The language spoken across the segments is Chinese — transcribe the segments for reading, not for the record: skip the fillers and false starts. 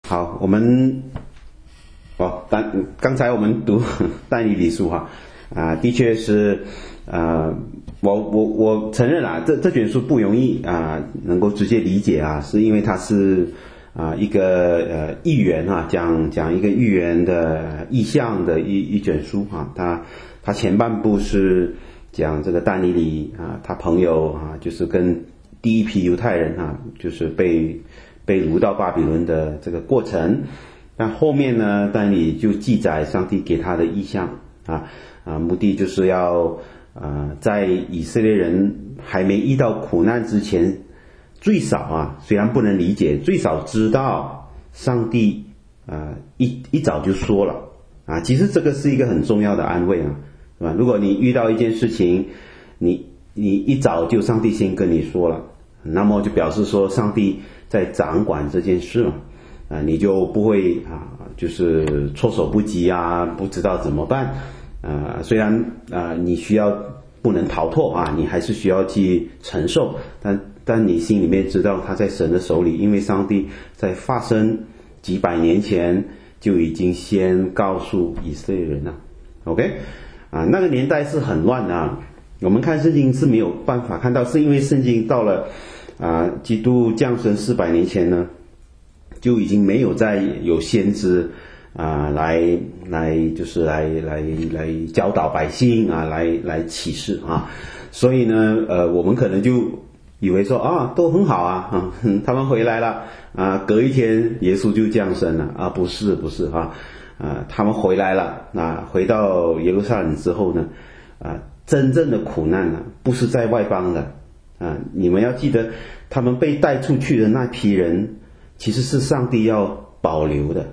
好，我们刚才我们读但以理书哈，的确是我承认这卷书不容易能够直接理解是因为它是一个寓言讲一个寓言的意象的一卷书它前半部是讲这个但以理他朋友就是跟第一批犹太人就是被掳到巴比伦的这个过程。但后面呢，但以理就记载上帝给他的意象目的就是要在以色列人还没遇到苦难之前，最少虽然不能理解，最少知道上帝一早就说了其实这个是一个很重要的安慰是吧？如果你遇到一件事情，你一早就上帝先跟你说了，那么就表示说上帝在掌管这件事你就不会就是措手不及不知道怎么办虽然你不能逃脱你还是需要去承受，但你心里面知道他在神的手里，因为上帝在发生几百年前就已经先告诉以色列人了。 OK 那个年代是很乱的我们看圣经是没有办法看到，是因为圣经到了基督降生400年前呢，就已经没有再有先知来教导百姓来启示所以呢我们可能就以为说都很好他们回来了隔一天耶稣就降生了不是他们回来了回到耶路撒冷之后呢真正的苦难不是在外邦的你们要记得他们被带出去的那批人其实是上帝要保留的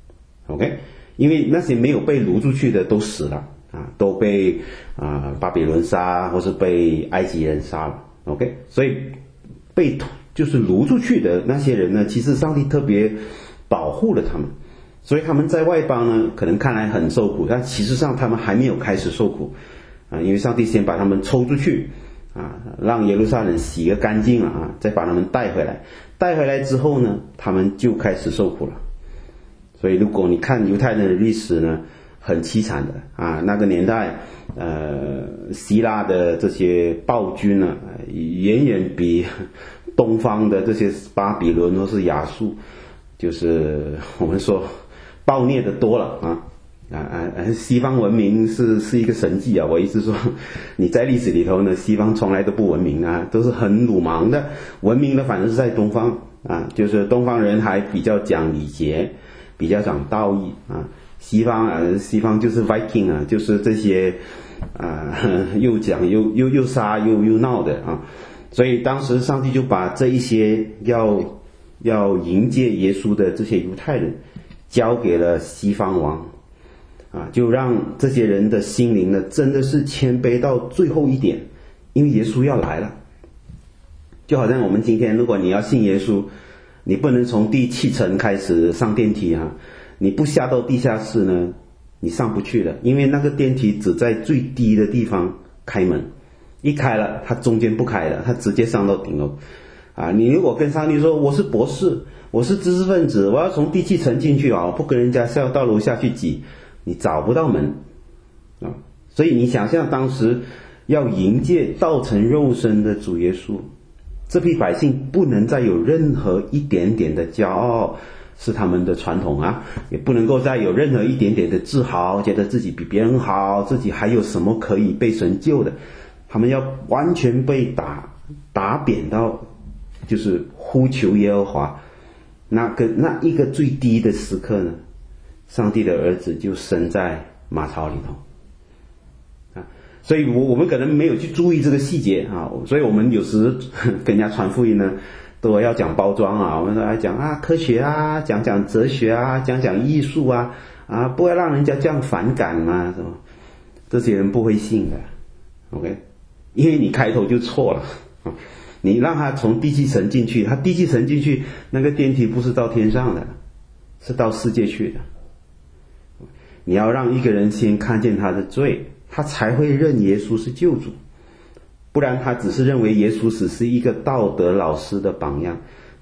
OK 因为那些没有被掳出去的都死了都被巴比伦杀或是被埃及人杀了 OK 所以就是掳出去的那些人呢，其实上帝特别保护了他们，所以他们在外邦呢可能看来很受苦，但其实上他们还没有开始受苦因为上帝先把他们抽出去让耶路撒冷洗个干净了再把他们带回来之后呢，他们就开始受苦了。所以如果你看犹太人的历史呢，很凄惨的那个年代希腊的这些暴君呢远远比东方的这些巴比伦或是亚述就是我们说暴虐的多了西方文明是一个神迹我意思说你在历史里头呢，西方从来都不文明都是很鲁莽的，文明的反正是在东方就是东方人还比较讲礼节，比较讲道义西方就是 Viking 就是这些又讲又杀又闹的所以当时上帝就把这一些要迎接耶稣的这些犹太人交给了西方王就让这些人的心灵呢真的是谦卑到最后一点，因为耶稣要来了。就好像我们今天如果你要信耶稣，你不能从第7层开始上电梯你不下到地下室呢，你上不去了，因为那个电梯只在最低的地方开门，一开了它中间不开了，它直接上到顶楼你如果跟上帝说我是博士，我是知识分子，我要从第7层进去不跟人家到楼下去挤，你找不到门所以你想象当时要迎接道成肉身的主耶稣，这批百姓不能再有任何一点点的骄傲是他们的传统也不能够再有任何一点点的自豪，觉得自己比别人好，自己还有什么可以被神救的，他们要完全被打扁到就是呼求耶和华那一个最低的时刻呢，上帝的儿子就生在马槽里头所以我们可能没有去注意这个细节所以我们有时跟人家传福音呢都要讲包装我们要讲科学讲哲学讲艺术不要让人家这样反感什么，这些人不会信的 OK 因为你开头就错了你让他从第7层进去，他第7层进去那个电梯不是到天上的，是到世界去的。你要让一个人先看见他的罪，他才会认耶稣是救主，不然他只是认为耶稣只是一个道德老师的榜样，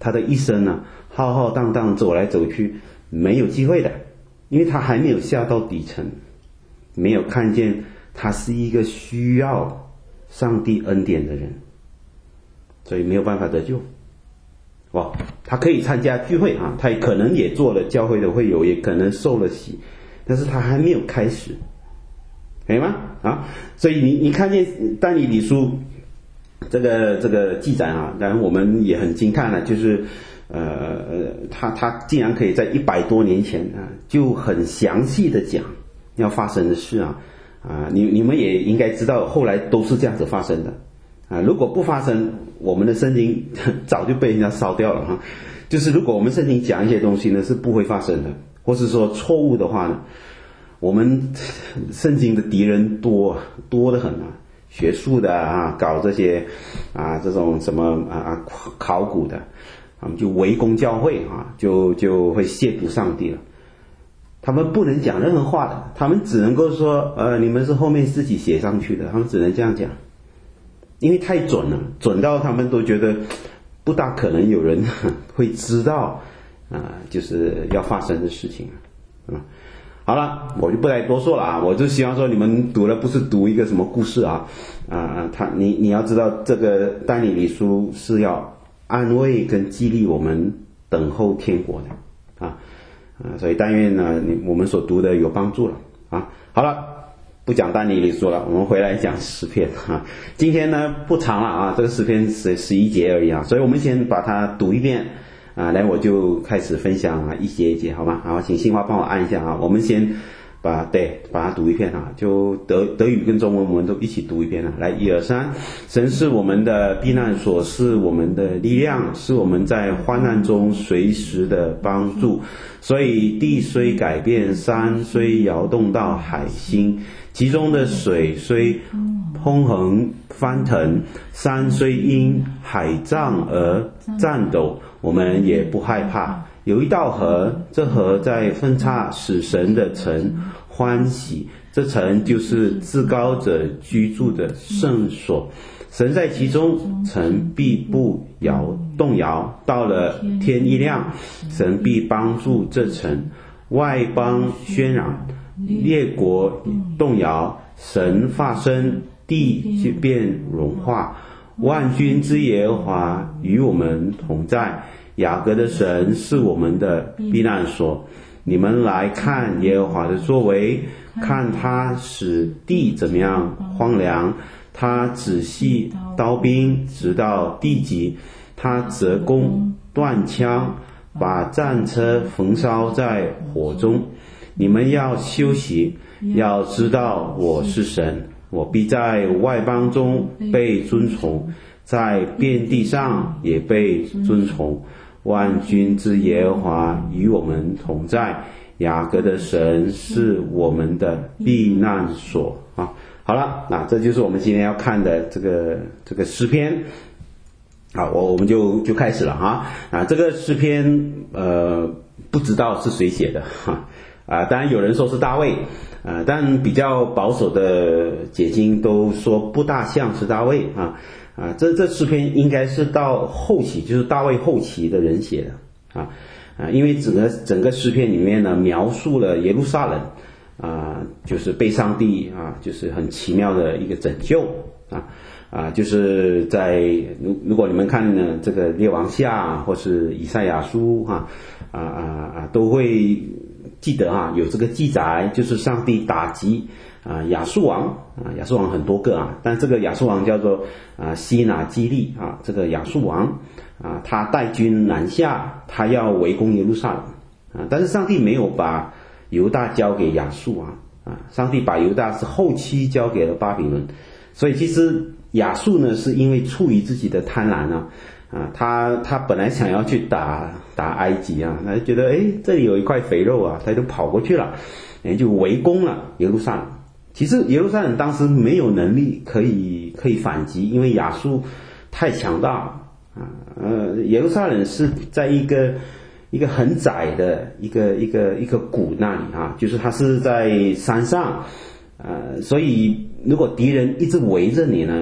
他的一生呢，浩浩荡荡走来走去，没有机会的，因为他还没有下到底层，没有看见他是一个需要上帝恩典的人，所以没有办法得救。他可以参加聚会啊，他可能也做了教会的会友，也可能受了洗，但是他还没有开始，可以吗？所以你看见但以理书这个记载啊，当然我们也很惊叹了，就是他竟然可以在100多年前啊，就很详细的讲要发生的事啊，你们也应该知道，后来都是这样子发生的啊。如果不发生，我们的圣经早就被人家烧掉了哈。就是如果我们圣经讲一些东西呢，是不会发生的，或是说错误的话呢，我们圣经的敌人多得很啊。学术的啊，搞这些这种什么考古的，他们就围攻教会啊，就会亵渎上帝了。他们不能讲任何话的，他们只能够说你们是后面自己写上去的，他们只能这样讲，因为太准了，准到他们都觉得不大可能有人会知道就是要发生的事情好了，我就不再多说了啊！我就希望说你们读了不是读一个什么故事你要知道这个但以理书是要安慰跟激励我们等候天国的所以但愿呢我们所读的有帮助了好了，不讲但以理书了，我们回来讲诗篇今天呢不长了这个诗篇11节而已所以我们先把它读一遍。来我就开始分享一节一节好吗？好，请杏花帮我按一下我们先把它读一遍就德语跟中文我们都一起读一遍来1、2、3，神是我们的避难所，是我们的力量，是我们在患难中随时的帮助。所以地虽改变，山虽摇动到海心，其中的水虽砰横翻腾，山虽因海涨而颤抖，我们也不害怕。有一道河，这河在分叉，使神的城欢喜，这城就是至高者居住的圣所。神在其中，城必不动摇。到了天一亮，神必帮助这城。外邦喧嚷，列国动摇，神发声，地就变融化。万军之耶和华与我们同在，雅各的神是我们的避难所。你们来看耶和华的作为，看他使地怎么样荒凉，他仔细刀兵直到地极，他折弓断枪，把战车焚烧在火中。你们要休息，要知道我是神，我必在外邦中被尊崇，在遍地上也被尊崇。万军之耶和华与我们同在，雅各的神是我们的避难所好了，那这就是我们今天要看的这个诗篇。好，我们就开始了这个诗篇不知道是谁写的当然有人说是大卫但比较保守的解经都说不大像是大卫这诗篇应该是到后期，就是大卫后期的人写的因为整个诗篇里面呢描述了耶路撒冷就是被上帝就是很奇妙的一个拯救就是在如果你们看呢这个列王下或是以赛亚书都会记得有这个记载，就是上帝打击亚述王亚述王很多个但这个亚述王叫做西拿基利这个亚述王他带军南下，他要围攻耶路撒冷但是上帝没有把犹大交给亚述王上帝把犹大是后期交给了巴比伦。所以其实亚述呢是因为出于自己的贪婪他本来想要去打埃及他就觉得这里有一块肥肉他就跑过去了就围攻了耶路撒冷。其实耶路撒冷当时没有能力可以反击，因为亚述太强大耶路撒冷是在一个很窄的一个谷那里就是它是在山上所以如果敌人一直围着你呢，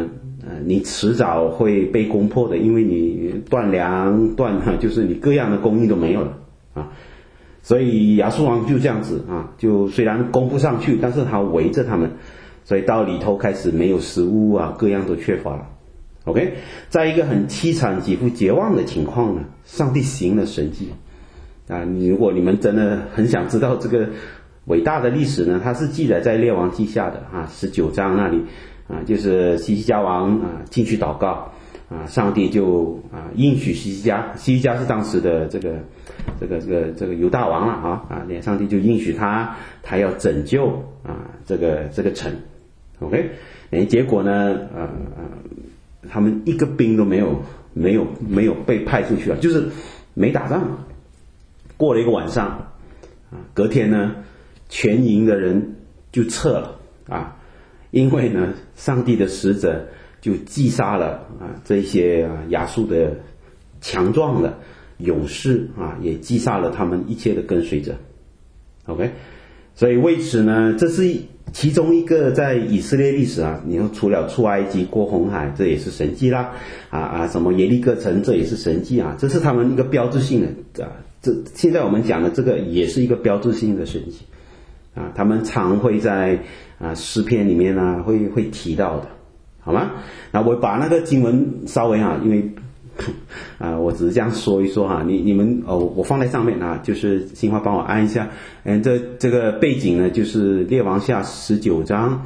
你迟早会被攻破的，因为你断粮就是你各样的供应都没有了啊。所以亚述王就这样子啊，就虽然攻不上去，但是他围着他们，所以到里头开始没有食物啊，各样都缺乏了。OK， 在一个很凄惨几乎绝望的情况呢，上帝行了神迹啊！如果你们真的很想知道这个伟大的历史呢，它是记载在列王记下的啊19章那里啊，就是西西家王啊进去祷告啊，上帝就应许西西家是当时的这个犹大王了啊，上帝就应许他要拯救啊这个城 ，OK， 结果呢他们一个兵都没有被派出去了，就是没打仗。过了一个晚上啊，隔天呢，全营的人就撤了啊，因为呢，上帝的使者就击杀了这些亚述的强壮的勇士啊，也击杀了他们一切的跟随者。OK， 所以为此呢，这是其中一个在以色列历史啊，你说除了出埃及过红海，这也是神迹啦，什么耶利哥城，这也是神迹啊，这是他们一个标志性的这现在我们讲的这个也是一个标志性的神迹啊，他们常会在诗篇里面会提到的，好吗？那我把那个经文稍微因为我只是这样说一说你们我放在上面就是新华帮我按一下，这个背景呢就是列王下19章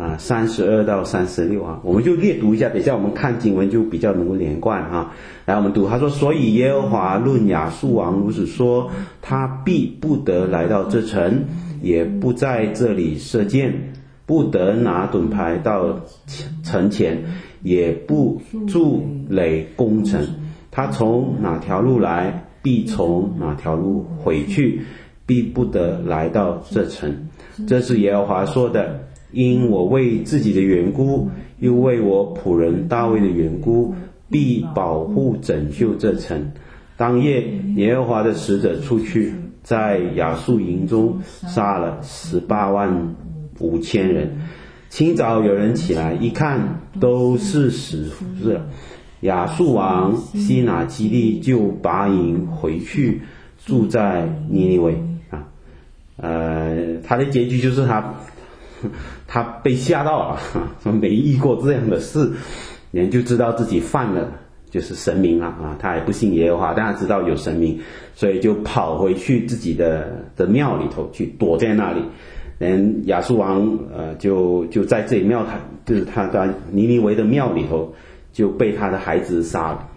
32到36我们就略读一下，等一下我们看经文就比较能够连贯来我们读，他说：所以耶和华论亚述王如此说，他必不得来到这城，也不在这里射箭，不得拿盾牌到城前，也不筑垒攻城，他从哪条路来，必从哪条路回去，必不得来到这城。这是耶和华说的，因我为自己的缘故，又为我仆人大卫的缘故，必保护拯救这城。当夜耶和华的使者出去，在亚述营中杀了185000人。清早有人起来一看，都是死了。亚述王西拿基利就拔营回去，住在尼尼微他的结局就是他被吓到了，没遇过这样的事，人就知道自己犯了就是神明了他也不信耶和华，但他知道有神明，所以就跑回去自己的庙里头去躲在那里。亚述王就在这里庙台，就是他在尼尼微的庙里头就被他的孩子杀了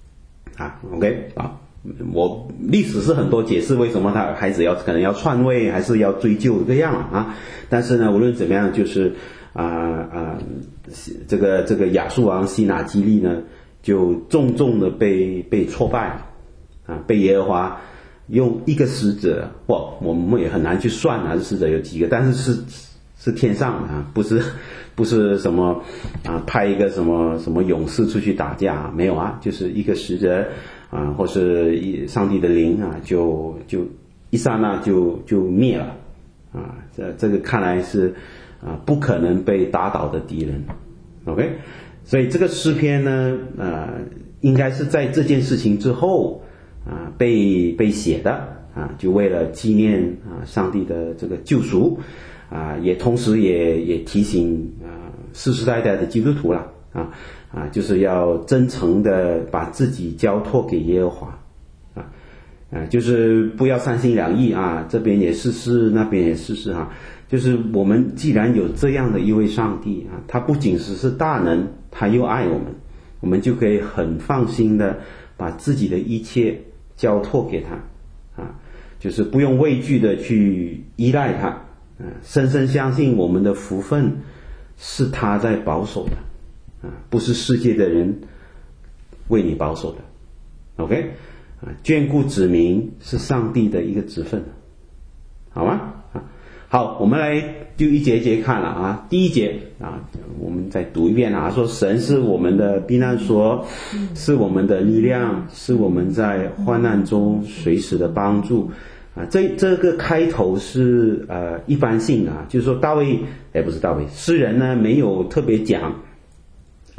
OK 我历史是很多解释为什么他孩子可能要篡位，还是要追究这样但是呢无论怎么样，就是这个亚述王西拿基利呢就重重的被挫败被耶和华用一个使者，我们也很难去算这使者有几个，但是天上的不是什么派一个什么勇士出去打架，没有就是一个使者或是上帝的灵就一刹那就灭了这个看来是不可能被打倒的敌人 OK， 所以这个诗篇呢应该是在这件事情之后被写的就为了纪念上帝的这个救赎也同时也提醒世世代代的基督徒了就是要真诚的把自己交托给耶和华就是不要三心两意这边也试试那边也试试就是我们既然有这样的一位上帝他不仅是大能，他又爱我们就可以很放心的把自己的一切交托给他就是不用畏惧的去依赖他深深相信我们的福分是他在保守的不是世界的人为你保守的 OK 眷顾子民是上帝的一个职分，好吗？好，我们来就一节一节看了第一节我们再读一遍说神是我们的避难所，是我们的力量，是我们在患难中随时的帮助这个开头是一般性就是说诗人呢没有特别讲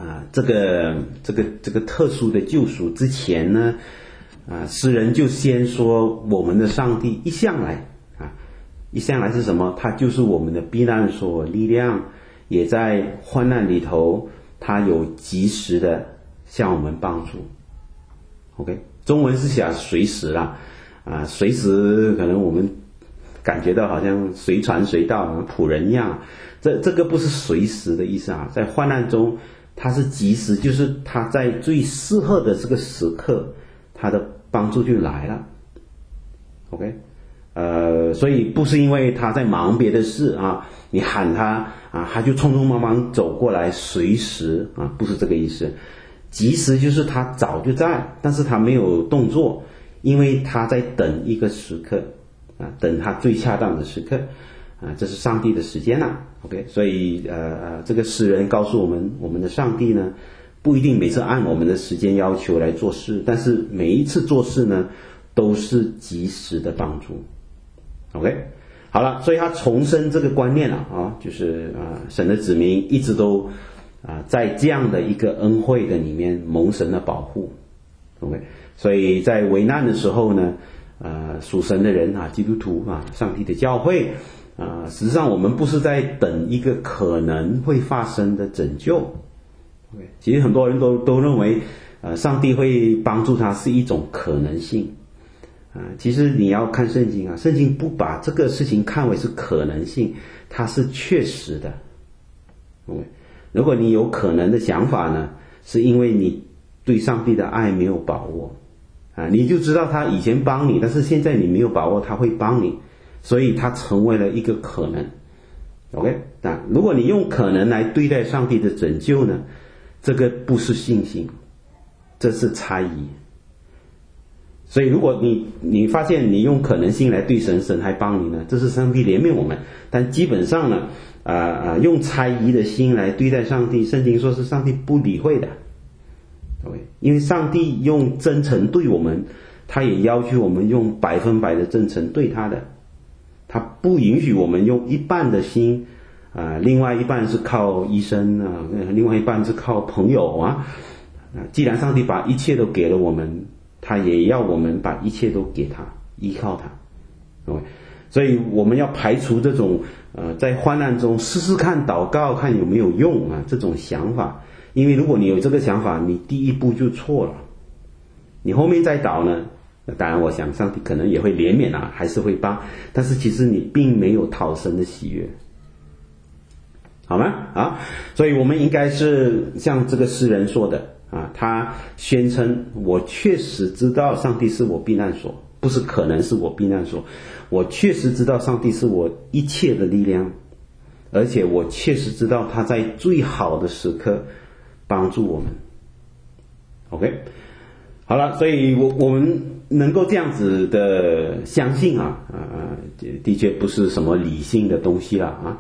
这个特殊的救赎之前呢，诗人就先说我们的上帝一向来是什么？他就是我们的避难所、力量，也在患难里头，他有及时的向我们帮助。OK， 中文是写随时啦，随时可能我们感觉到好像随传随到，仆人一样。这个不是随时的意思啊，在患难中他是及时，就是他在最适合的这个时刻，他的帮助就来了。OK， 所以不是因为他在忙别的事啊，你喊他他就匆匆忙忙走过来，随时不是这个意思。及时就是他早就在，但是他没有动作，因为他在等一个时刻等他最恰当的时刻这是上帝的时间啦。OK， 所以这个诗人告诉我们，我们的上帝呢不一定每次按我们的时间要求来做事，但是每一次做事呢都是及时的帮助。OK， 好了，所以他重申这个观念了就是神的子民一直都在这样的一个恩惠的里面蒙神的保护。OK， 所以在危难的时候呢属神的人基督徒上帝的教会实际上我们不是在等一个可能会发生的拯救。Okay， 其实很多人都认为上帝会帮助他是一种可能性其实你要看圣经圣经不把这个事情看为是可能性，它是确实的。Okay，如果你有可能的想法呢，是因为你对上帝的爱没有把握你就知道他以前帮你，但是现在你没有把握他会帮你，所以他成为了一个可能。OK， 如果你用可能来对待上帝的拯救呢，这个不是信心，这是猜疑。所以如果你发现你用可能性来对神还帮你呢，这是上帝怜悯我们。但基本上呢用猜疑的心来对待上帝，圣经说是上帝不理会的。因为上帝用真诚对我们，他也要求我们用100%的真诚对他的，他不允许我们用一半的心另外一半是靠医生另外一半是靠朋友既然上帝把一切都给了我们，他也要我们把一切都给他，依靠他。所以我们要排除这种在患难中试试看祷告看有没有用这种想法。因为如果你有这个想法，你第一步就错了，你后面再祷呢，当然我想上帝可能也会怜悯还是会帮，但是其实你并没有讨神的喜悦，好吗所以我们应该是像这个诗人说的他宣称我确实知道上帝是我避难所，不是可能是我避难所，我确实知道上帝是我一切的力量，而且我确实知道他在最好的时刻帮助我们。 OK， 好了，所以我们能够这样子的相信的确不是什么理性的东西了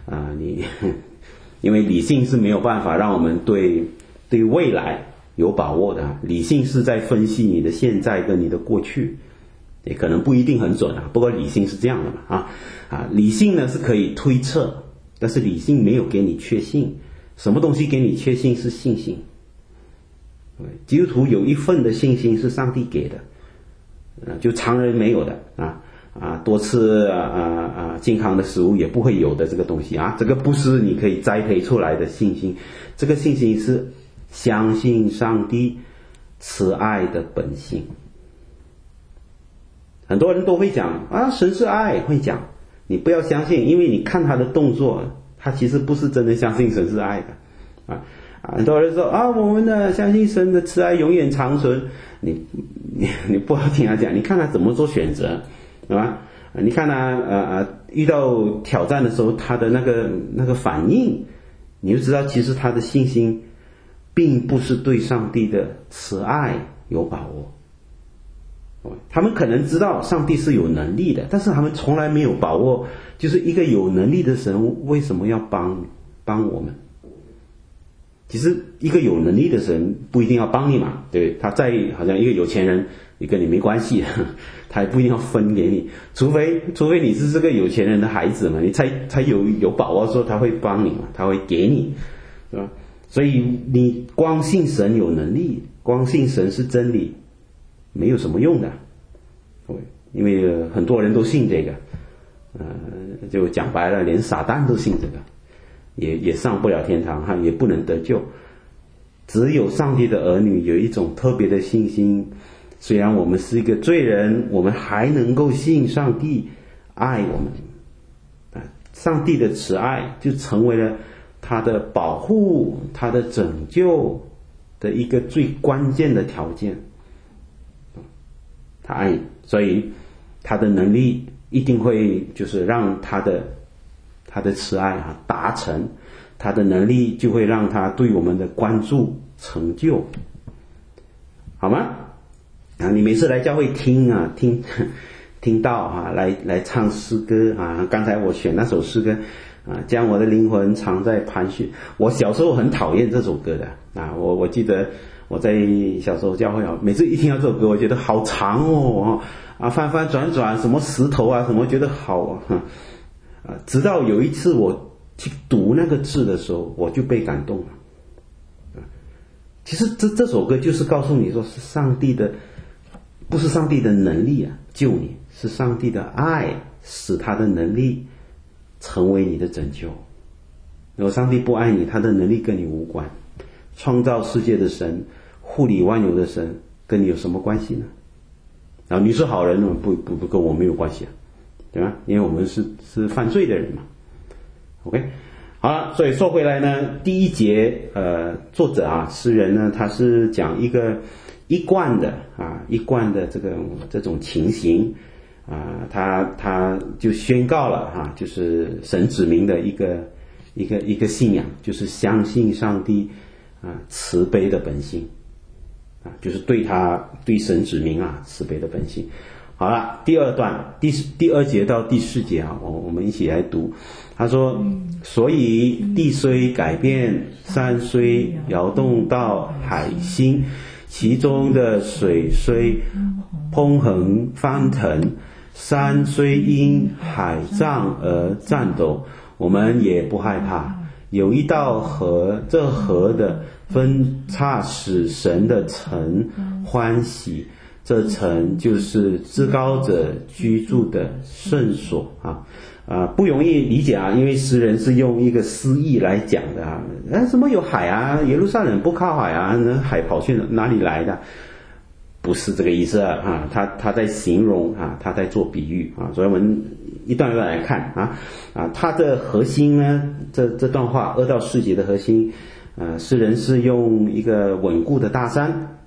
因为理性是没有办法让我们对未来有把握的理性是在分析你的现在跟你的过去，也可能不一定很准不过理性是这样的嘛理性呢是可以推测，但是理性没有给你确信。什么东西给你确信是信心。基督徒有一份的信心是上帝给的就常人没有的多吃健康的食物也不会有的这个东西这个不是你可以栽培出来的信心，这个信心是相信上帝慈爱的本性。很多人都会讲神是爱，会讲你不要相信，因为你看他的动作，他其实不是真的相信神是爱的很多人说我们呢相信神的慈爱永远长存，你不要听他讲，你看他怎么做选择，对吧？你看他遇到挑战的时候他的那个反应，你就知道其实他的信心并不是对上帝的慈爱有把握。他们可能知道上帝是有能力的，但是他们从来没有把握，就是一个有能力的神为什么要帮我们。其实一个有能力的神不一定要帮你嘛，对，他在好像一个有钱人也跟你没关系他也不一定要分给你，除非你是这个有钱人的孩子嘛，你才有把握说他会帮你嘛，他会给你，对吧？ 所以你光信神有能力，光信神是真理，没有什么用的。因为很多人都信这个，就讲白了，连撒旦都信这个，也上不了天堂，也不能得救。只有上帝的儿女有一种特别的信心，虽然我们是一个罪人，我们还能够信上帝爱我们。上帝的慈爱就成为了他的保护，他的拯救的一个最关键的条件。他爱你，所以他的能力一定会就是让他的慈爱达成，他的能力就会让他对我们的关注成就，好吗？你每次来教会听到来唱诗歌刚才我选那首诗歌将我的灵魂藏在盘旋。我小时候很讨厌这首歌的我记得我在小时候教会每次一听到这首歌，我觉得好长翻翻转转什么石头什么，觉得好直到有一次我去读那个字的时候，我就被感动了。其实这首歌就是告诉你说，是上帝的，不是上帝的能力救你，是上帝的爱使他的能力成为你的拯救。如果上帝不爱你，他的能力跟你无关。创造世界的神，护理万有的神，跟你有什么关系呢？你是好人不跟我没有关系对吧？因为我们是犯罪的人嘛。OK， 好了，所以说回来呢，第一节作者诗人呢，他是讲一贯的这种情形他就宣告了就是神指明的一个信仰，就是相信上帝慈悲的本性就是对神指明慈悲的本性。好了，第二段第二节到第4节我们一起来读。他说，所以地虽改变，山虽摇动到海心，其中的水虽匉訇翻腾，山虽因海涨而颤抖，我们也不害怕。有一道河，这河的分叉使神的城欢喜，这城就是至高者居住的圣所不容易理解因为诗人是用一个诗意来讲的什么有海耶路撒冷不靠海那海跑去哪里来的？不是这个意思他在形容他在做比喻所以我们一段一段来看他的核心呢，这段话2到4节的核心诗人是用一个稳固的大山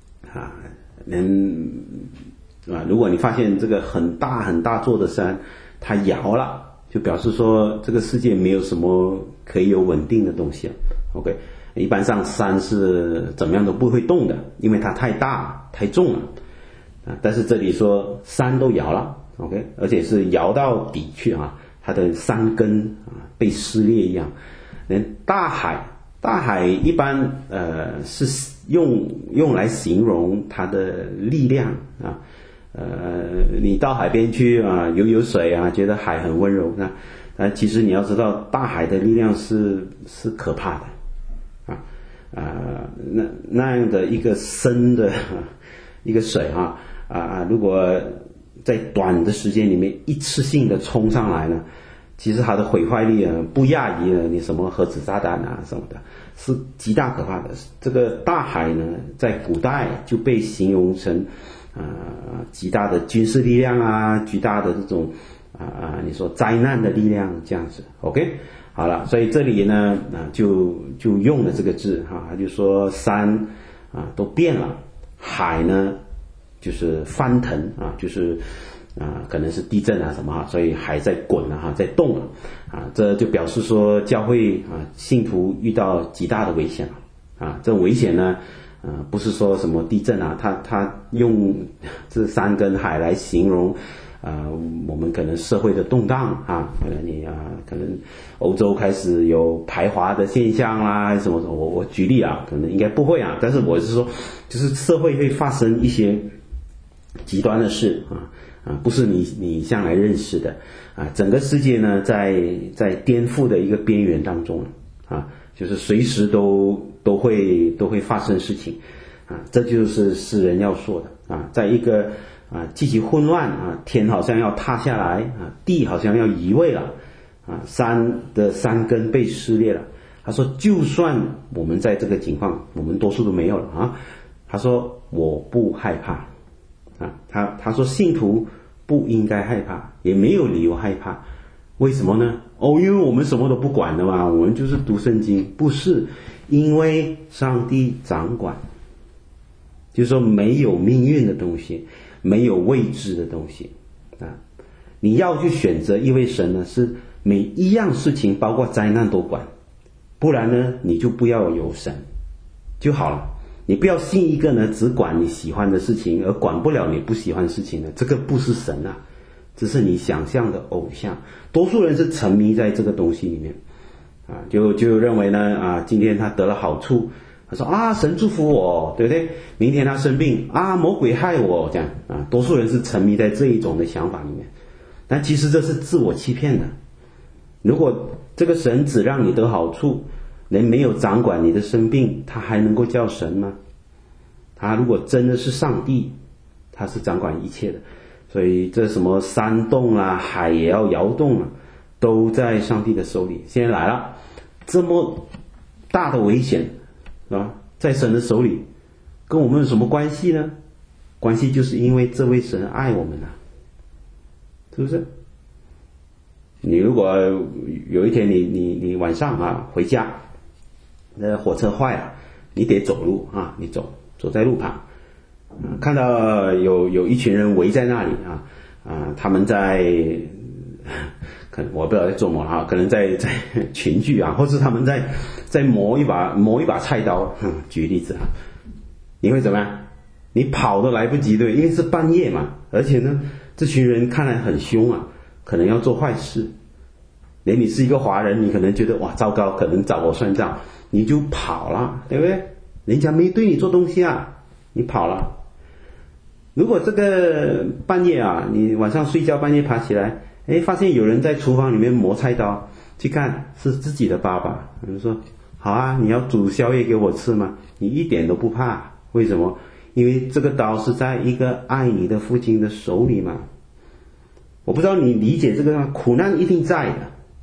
如果你发现这个很大很大座的山它摇了，就表示说这个世界没有什么可以有稳定的东西OK， 一般上山是怎么样都不会动的，因为它太大太重了但是这里说山都摇了OK， 而且是摇到底去它的山根被撕裂一样。连大海一般是用来形容它的力量你到海边去游水觉得海很温柔其实你要知道大海的力量是可怕的那样的一个深的一个水如果在短的时间里面一次性的冲上来呢，其实它的毁坏力不亚于你什么核子炸弹什么的，是极大可怕的。这个大海呢，在古代就被形容成极大的军事力量巨大的这种你说灾难的力量这样子 OK。 好了，所以这里呢就用了这个字他就说山都变了，海呢就是翻腾就是可能是地震什么所以海在滚在动了这就表示说教会信徒遇到极大的危险了这种危险呢不是说什么地震他用这山跟海来形容我们可能社会的动荡可能你可能欧洲开始有排华的现象啦什么我举例可能应该不会但是我是说就是社会会发生一些极端的事不是你向来认识的整个世界呢在颠覆的一个边缘当中就是随时都会发生事情啊，这就是诗人要说的啊，在一个极其混乱啊，天好像要塌下来啊，地好像要移位了啊，山的山根被撕裂了。他说就算我们在这个情况，我们多数都没有了啊，他说我不害怕啊，他说信徒不应该害怕，也没有理由害怕。为什么呢？因为我们什么都不管的嘛，我们就是读圣经。不是，因为上帝掌管，就是说没有命运的东西，没有未知的东西啊。你要去选择一位神呢，是每一样事情包括灾难都管，不然呢你就不要有神就好了。你不要信一个呢只管你喜欢的事情而管不了你不喜欢的事情的，这个不是神啊，只是你想象的偶像。多数人是沉迷在这个东西里面啊，就认为呢今天他得了好处，他说神祝福我，对不对？明天他生病魔鬼害我，这样啊，多数人是沉迷在这一种的想法里面。但其实这是自我欺骗的。如果这个神只让你得好处，人没有掌管你的生病，他还能够叫神吗？他如果真的是上帝，他是掌管一切的。所以这什么山动啦，海也要摇动了，都在上帝的手里。现在来了，这么大的危险啊，在神的手里，跟我们有什么关系呢？关系就是因为这位神爱我们啊，是不是？你如果有一天你晚上回家，那火车坏了，你得走路你走在路旁，看到有一群人围在那里他们在可能我不知道在做什么可能在群聚或是他们在磨一把菜刀，举例子你会怎么样？你跑都来不及，对，因为是半夜嘛，而且呢这群人看来很凶可能要做坏事。连你是一个华人，你可能觉得哇糟糕，可能找我算账，你就跑了，对不对？人家没对你做东西你跑了。如果这个半夜你晚上睡觉半夜爬起来，发现有人在厨房里面磨菜刀，去看是自己的爸爸，你说好你要煮宵夜给我吃吗？你一点都不怕。为什么？因为这个刀是在一个爱你的父亲的手里嘛。我不知道你理解这个苦难一定在的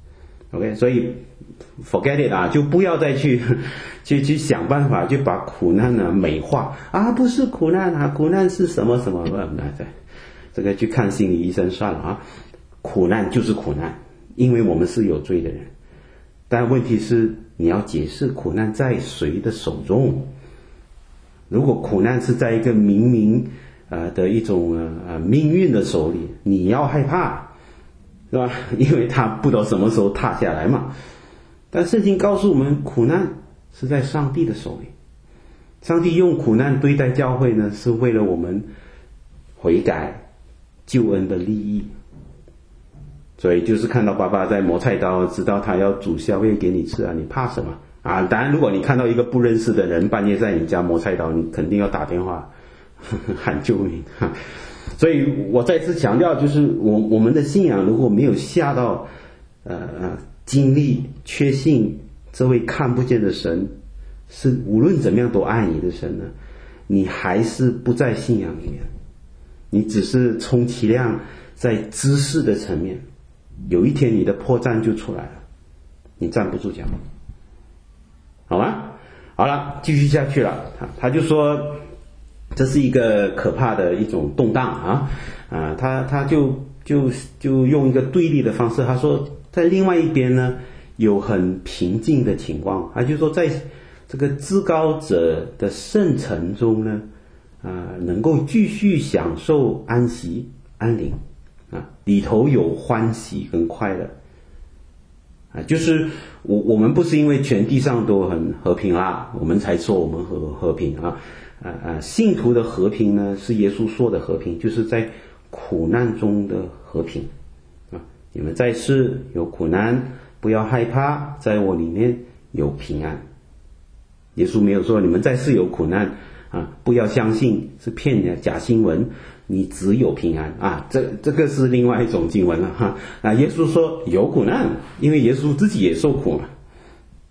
OK， 所以 forget it 就不要再去想办法去把苦难美化不是苦难苦难是什么什么，这个去看心理医生算了苦难就是苦难，因为我们是有罪的人。但问题是你要解释苦难在谁的手中。如果苦难是在一个明明的一种命运的手里，你要害怕，是吧？因为他不知道什么时候塌下来嘛。但圣经告诉我们，苦难是在上帝的手里。上帝用苦难对待教会呢，是为了我们悔改救恩的利益。所以就是看到爸爸在磨菜刀，知道他要煮宵夜给你吃你怕什么当然如果你看到一个不认识的人半夜在你家磨菜刀，你肯定要打电话喊救命所以我再次强调，就是我们的信仰如果没有下到经历确信这位看不见的神是无论怎么样都爱你的神呢，你还是不在信仰里面，你只是充其量在知识的层面，有一天你的破绽就出来了，你站不住脚，好吗？好了，继续下去了。他就说这是一个可怕的一种动荡他就用一个对立的方式，他说在另外一边呢有很平静的情况，他就说在这个至高者的圣城中呢能够继续享受安息安宁里头有欢喜跟快乐就是我们不是因为全地上都很和平我们才说我们和平信徒的和平呢是耶稣说的和平，就是在苦难中的和平你们在世有苦难，不要害怕，在我里面有平安。耶稣没有说你们在世有苦难不要相信是骗你的假新闻，你只有平安这个是另外一种经文了耶稣说有苦难，因为耶稣自己也受苦嘛，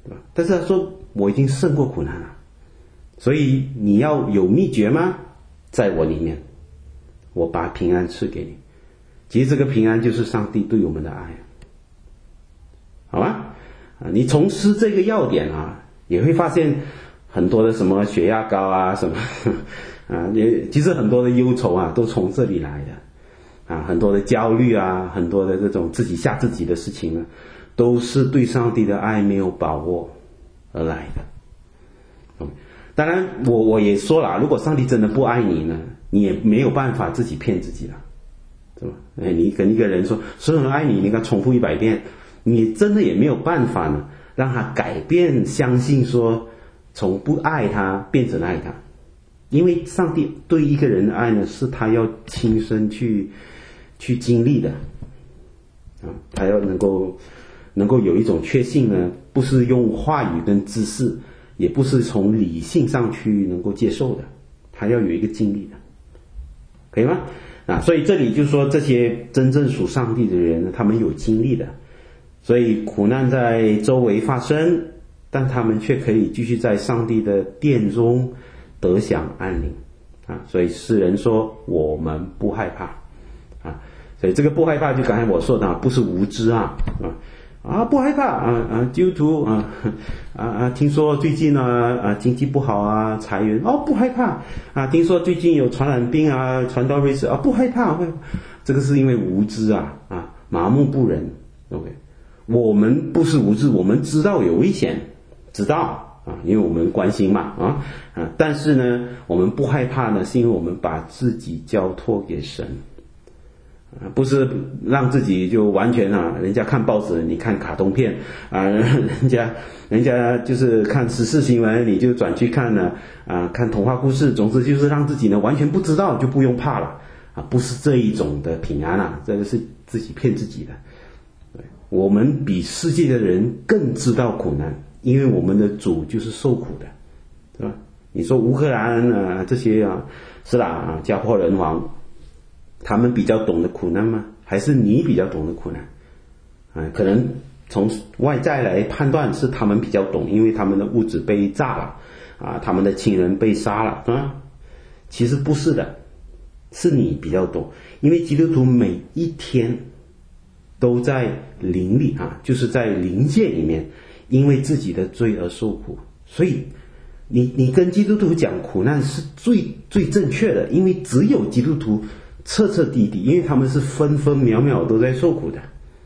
对吧？但是他说我已经胜过苦难了，所以你要有秘诀吗？在我里面，我把平安赐给你。其实这个平安就是上帝对我们的爱，好吧？你从吃这个要点啊，也会发现很多的什么血压高啊，什么其实很多的忧愁啊，都从这里来的很多的焦虑啊，很多的这种自己吓自己的事情呢，都是对上帝的爱没有把握而来的。当然我也说了，如果上帝真的不爱你呢，你也没有办法自己骗自己了，对吧？你跟一个人说所有人爱你，你给他重复100遍，你真的也没有办法呢让他改变相信说从不爱他变成爱他。因为上帝对一个人的爱呢，是他要亲身去经历的他要能够有一种确信呢，不是用话语跟知识，也不是从理性上去能够接受的，他要有一个经历的，可以吗？所以这里就说这些真正属上帝的人呢，他们有经历的，所以苦难在周围发生，但他们却可以继续在上帝的殿中得享安宁所以诗人说我们不害怕所以这个不害怕就刚才我说的不是无知不害怕基督徒听说最近经济不好裁员不害怕听说最近有传染病传到瑞士不害怕这个是因为无知麻木不仁 OK， 我们不是无知，我们知道有危险，知道因为我们关心嘛但是呢我们不害怕呢，是因为我们把自己交托给神不是让自己就完全人家看报纸你看卡通片人家就是看时事新闻你就转去看看童话故事，总之就是让自己呢完全不知道就不用怕了不是这一种的平安这个是自己骗自己的。我们比世界的人更知道苦难，因为我们的主就是受苦的，对吧？你说乌克兰这些是啦家破人亡，他们比较懂得苦难吗？还是你比较懂得苦难可能从外在来判断是他们比较懂，因为他们的屋子被炸了他们的亲人被杀了其实不是的，是你比较懂，因为基督徒每一天都在灵里就是在灵界里面因为自己的罪而受苦，所以你跟基督徒讲苦难是最正确的，因为只有基督徒彻彻底底，因为他们是分分秒秒都在受苦的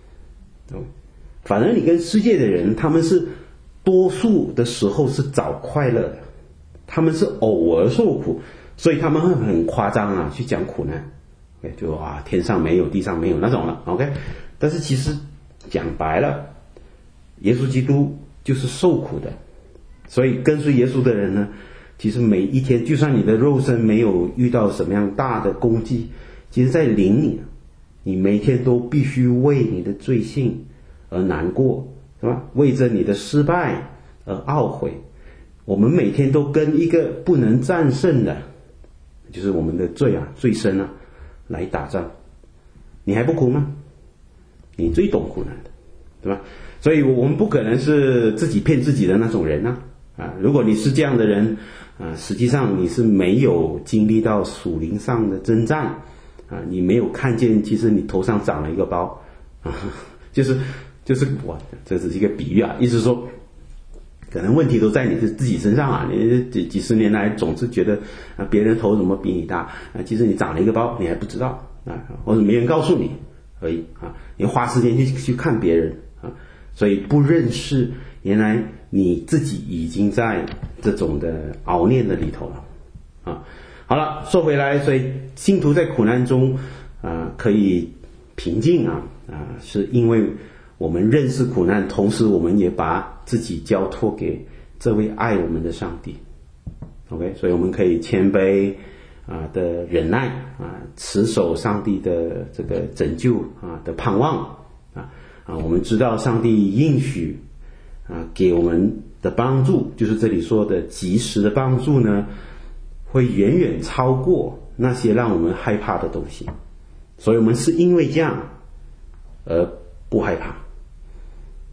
反而你跟世界的人，他们是多数的时候是找快乐的，他们是偶尔受苦，所以他们会很夸张去讲苦难就天上没有地上没有那种了 OK。 但是其实讲白了，耶稣基督就是受苦的，所以跟随耶稣的人呢，其实每一天就算你的肉身没有遇到什么样大的攻击，其实在灵里你每天都必须为你的罪性而难过，是吧？为着你的失败而懊悔。我们每天都跟一个不能战胜的，就是我们的罪罪身来打仗，你还不苦吗？你最懂苦难的，对吧？所以我们不可能是自己骗自己的那种人如果你是这样的人实际上你是没有经历到属灵上的征战你没有看见其实你头上长了一个包就是我这只是一个比喻意思说可能问题都在你自己身上你几十年来总是觉得别人头怎么比你大其实你长了一个包你还不知道或者没人告诉你而已你花时间去看别人所以不认识原来你自己已经在这种的熬炼的里头了好了，说回来，所以信徒在苦难中可以平静是因为我们认识苦难，同时我们也把自己交托给这位爱我们的上帝 OK， 所以我们可以谦卑的忍耐持守上帝的这个拯救的盼望我们知道上帝应许给我们的帮助，就是这里说的及时的帮助呢，会远远超过那些让我们害怕的东西，所以我们是因为这样而不害怕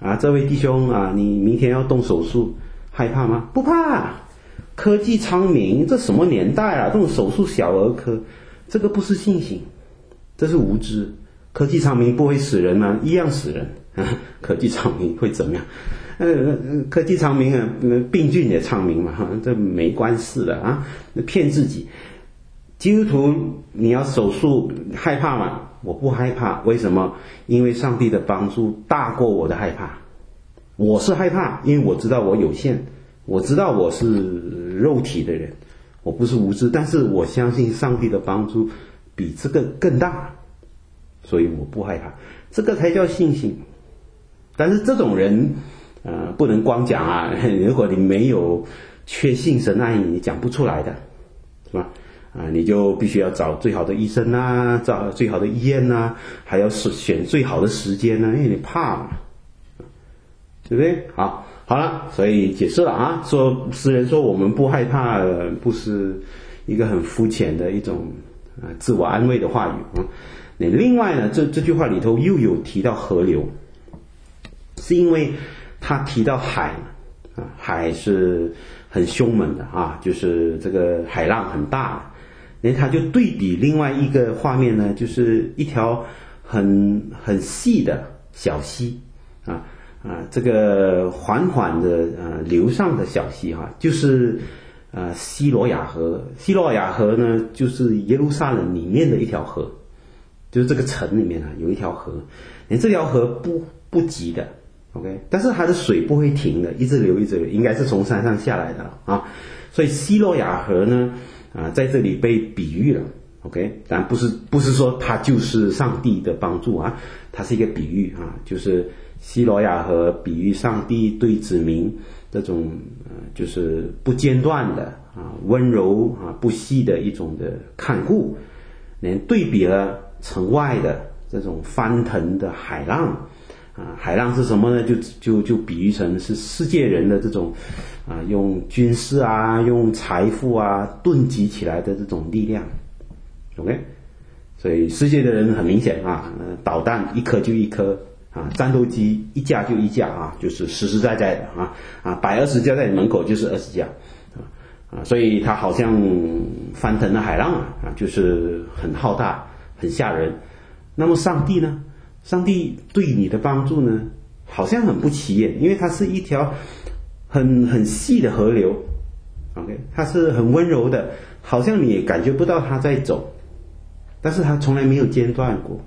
这位弟兄啊，你明天要动手术，害怕吗？不怕，科技昌明，这什么年代啊，这种手术小儿科，这个不是信心，这是无知。科技昌明不会死人吗？一样死人。科技昌明会怎么样？科技昌明啊，病菌也昌明嘛，这没关系的啊，骗自己。基督徒你要手术害怕吗？我不害怕，为什么？因为上帝的帮助大过我的害怕。我是害怕，因为我知道我有限，我知道我是肉体的人，我不是无知，但是我相信上帝的帮助比这个更大，所以我不害怕，这个才叫信心。但是这种人不能光讲啊，如果你没有确信神爱你，你讲不出来的，是吧？你就必须要找最好的医生啊，找最好的医院啊，还要选最好的时间啊，因为你怕嘛，对不对？好了，所以解释了啊，说诗人说我们不害怕，不是一个很肤浅的一种自我安慰的话语啊。另外呢，这句话里头又有提到河流，是因为他提到海啊，海是很凶猛的啊，就是这个海浪很大。他就对比另外一个画面呢，就是一条很细的小溪这个缓缓的流上的小溪就是西罗亚河。西罗亚河呢，就是耶路撒冷里面的一条河，就是这个城里面有一条河，这条河不急的 ，OK， 但是它的水不会停的，一直流，应该是从山上下来的啊。所以西罗亚河呢在这里被比喻了 ，OK， 但不是说它就是上帝的帮助啊，它是一个比喻啊，就是西罗亚河比喻上帝对子民这种就是不间断的温柔不息的一种的看顾，对比了城外的这种翻腾的海浪海浪是什么呢？就比喻成是世界人的这种用军事用财富囤积起来的这种力量 ，OK， 所以世界的人很明显导弹一颗就一颗战斗机一架就一架就是实实在在的摆20架在你门口就是20架所以它好像翻腾的海浪就是很浩大很吓人。那么上帝呢？上帝对你的帮助呢，好像很不起眼，因为它是一条很细的河流 ，OK， 它是很温柔的，好像你也感觉不到它在走，但是它从来没有间断过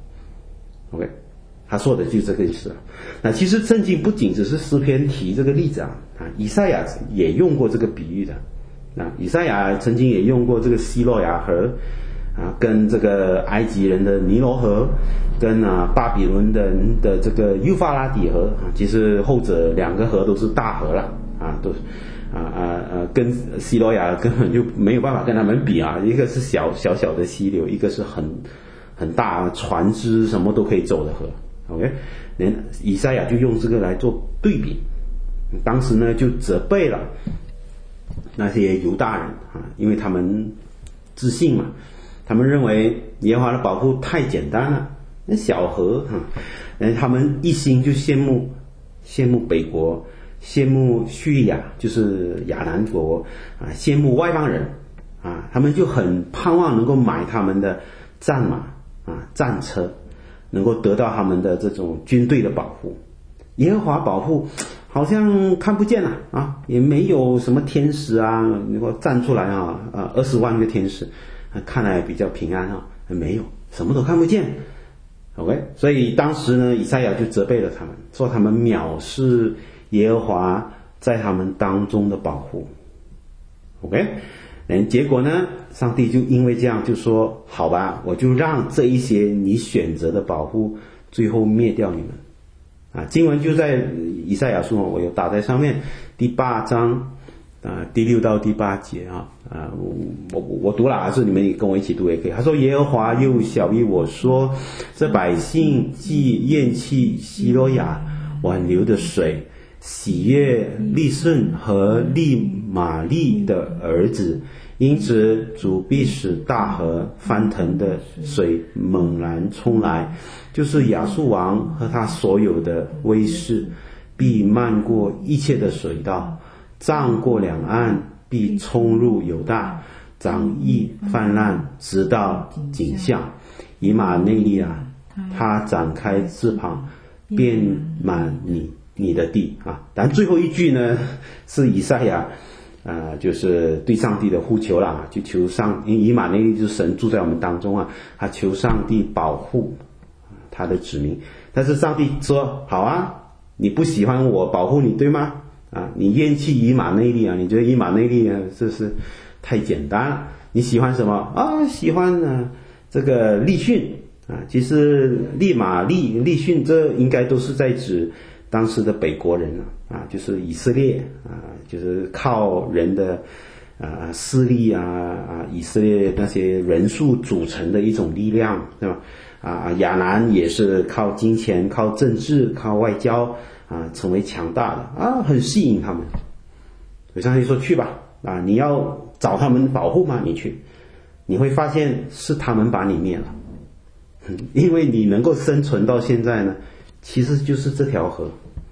，OK， 他说的就是这个意思。那其实圣经不仅只是诗篇提这个例子以赛亚也用过这个比喻的。以赛亚曾经也用过这个西洛亚河跟这个埃及人的尼罗河，跟巴比伦的这个幼发拉底河其实后者两个河都是大河了都跟西罗亚根本就没有办法跟他们比一个是小的溪流，一个是很大船只什么都可以走的河 ，OK， 以赛亚就用这个来做对比，当时呢就责备了那些犹大人因为他们自信嘛。他们认为耶和华的保护太简单了，那小河他们一心就羡慕北国，羡慕叙利亚，就是亚南国羡慕外邦人他们就很盼望能够买他们的战马战车，能够得到他们的这种军队的保护。耶和华保护好像看不见了也没有什么天使能够站出来20万个天使。看来比较平安没有，什么都看不见 OK， 所以当时呢以赛亚就责备了他们，说他们藐视耶和华在他们当中的保护 OK， 结果呢上帝就因为这样就说好吧，我就让这一些你选择的保护最后灭掉你们经文就在以赛亚书我有打在上面，第8章第6到第8节我读了，还是你们跟我一起读也可以。他说耶和华又晓谕我说，这百姓既厌弃西罗亚挽流的水，喜悦利顺和利玛利的儿子，因此主必使大河翻腾的水猛然冲来，就是亚述王和他所有的威势， 必漫过一切的水道，涨过两岸，必冲入犹大，长溢泛滥，直到景象。以马内利啊，他展开翅膀，遍满你的地啊。但最后一句呢，是以赛亚就是对上帝的呼求啦，就求以马内利就是神住在我们当中啊，他求上帝保护他的子民。但是上帝说好啊，你不喜欢我保护你对吗？你厌弃以马内利啊，你觉得以马内利啊这是太简单了，你喜欢什么喜欢这个利逊其实利逊这应该都是在指当时的北国人就是以色列就是靠人的势力以色列那些人数组成的一种力量，对吧？亚南也是靠金钱、靠政治、靠外交成为强大的很吸引他们。所以上帝说去吧你要找他们保护吗？你去，你会发现是他们把你灭了。因为你能够生存到现在呢，其实就是这条河，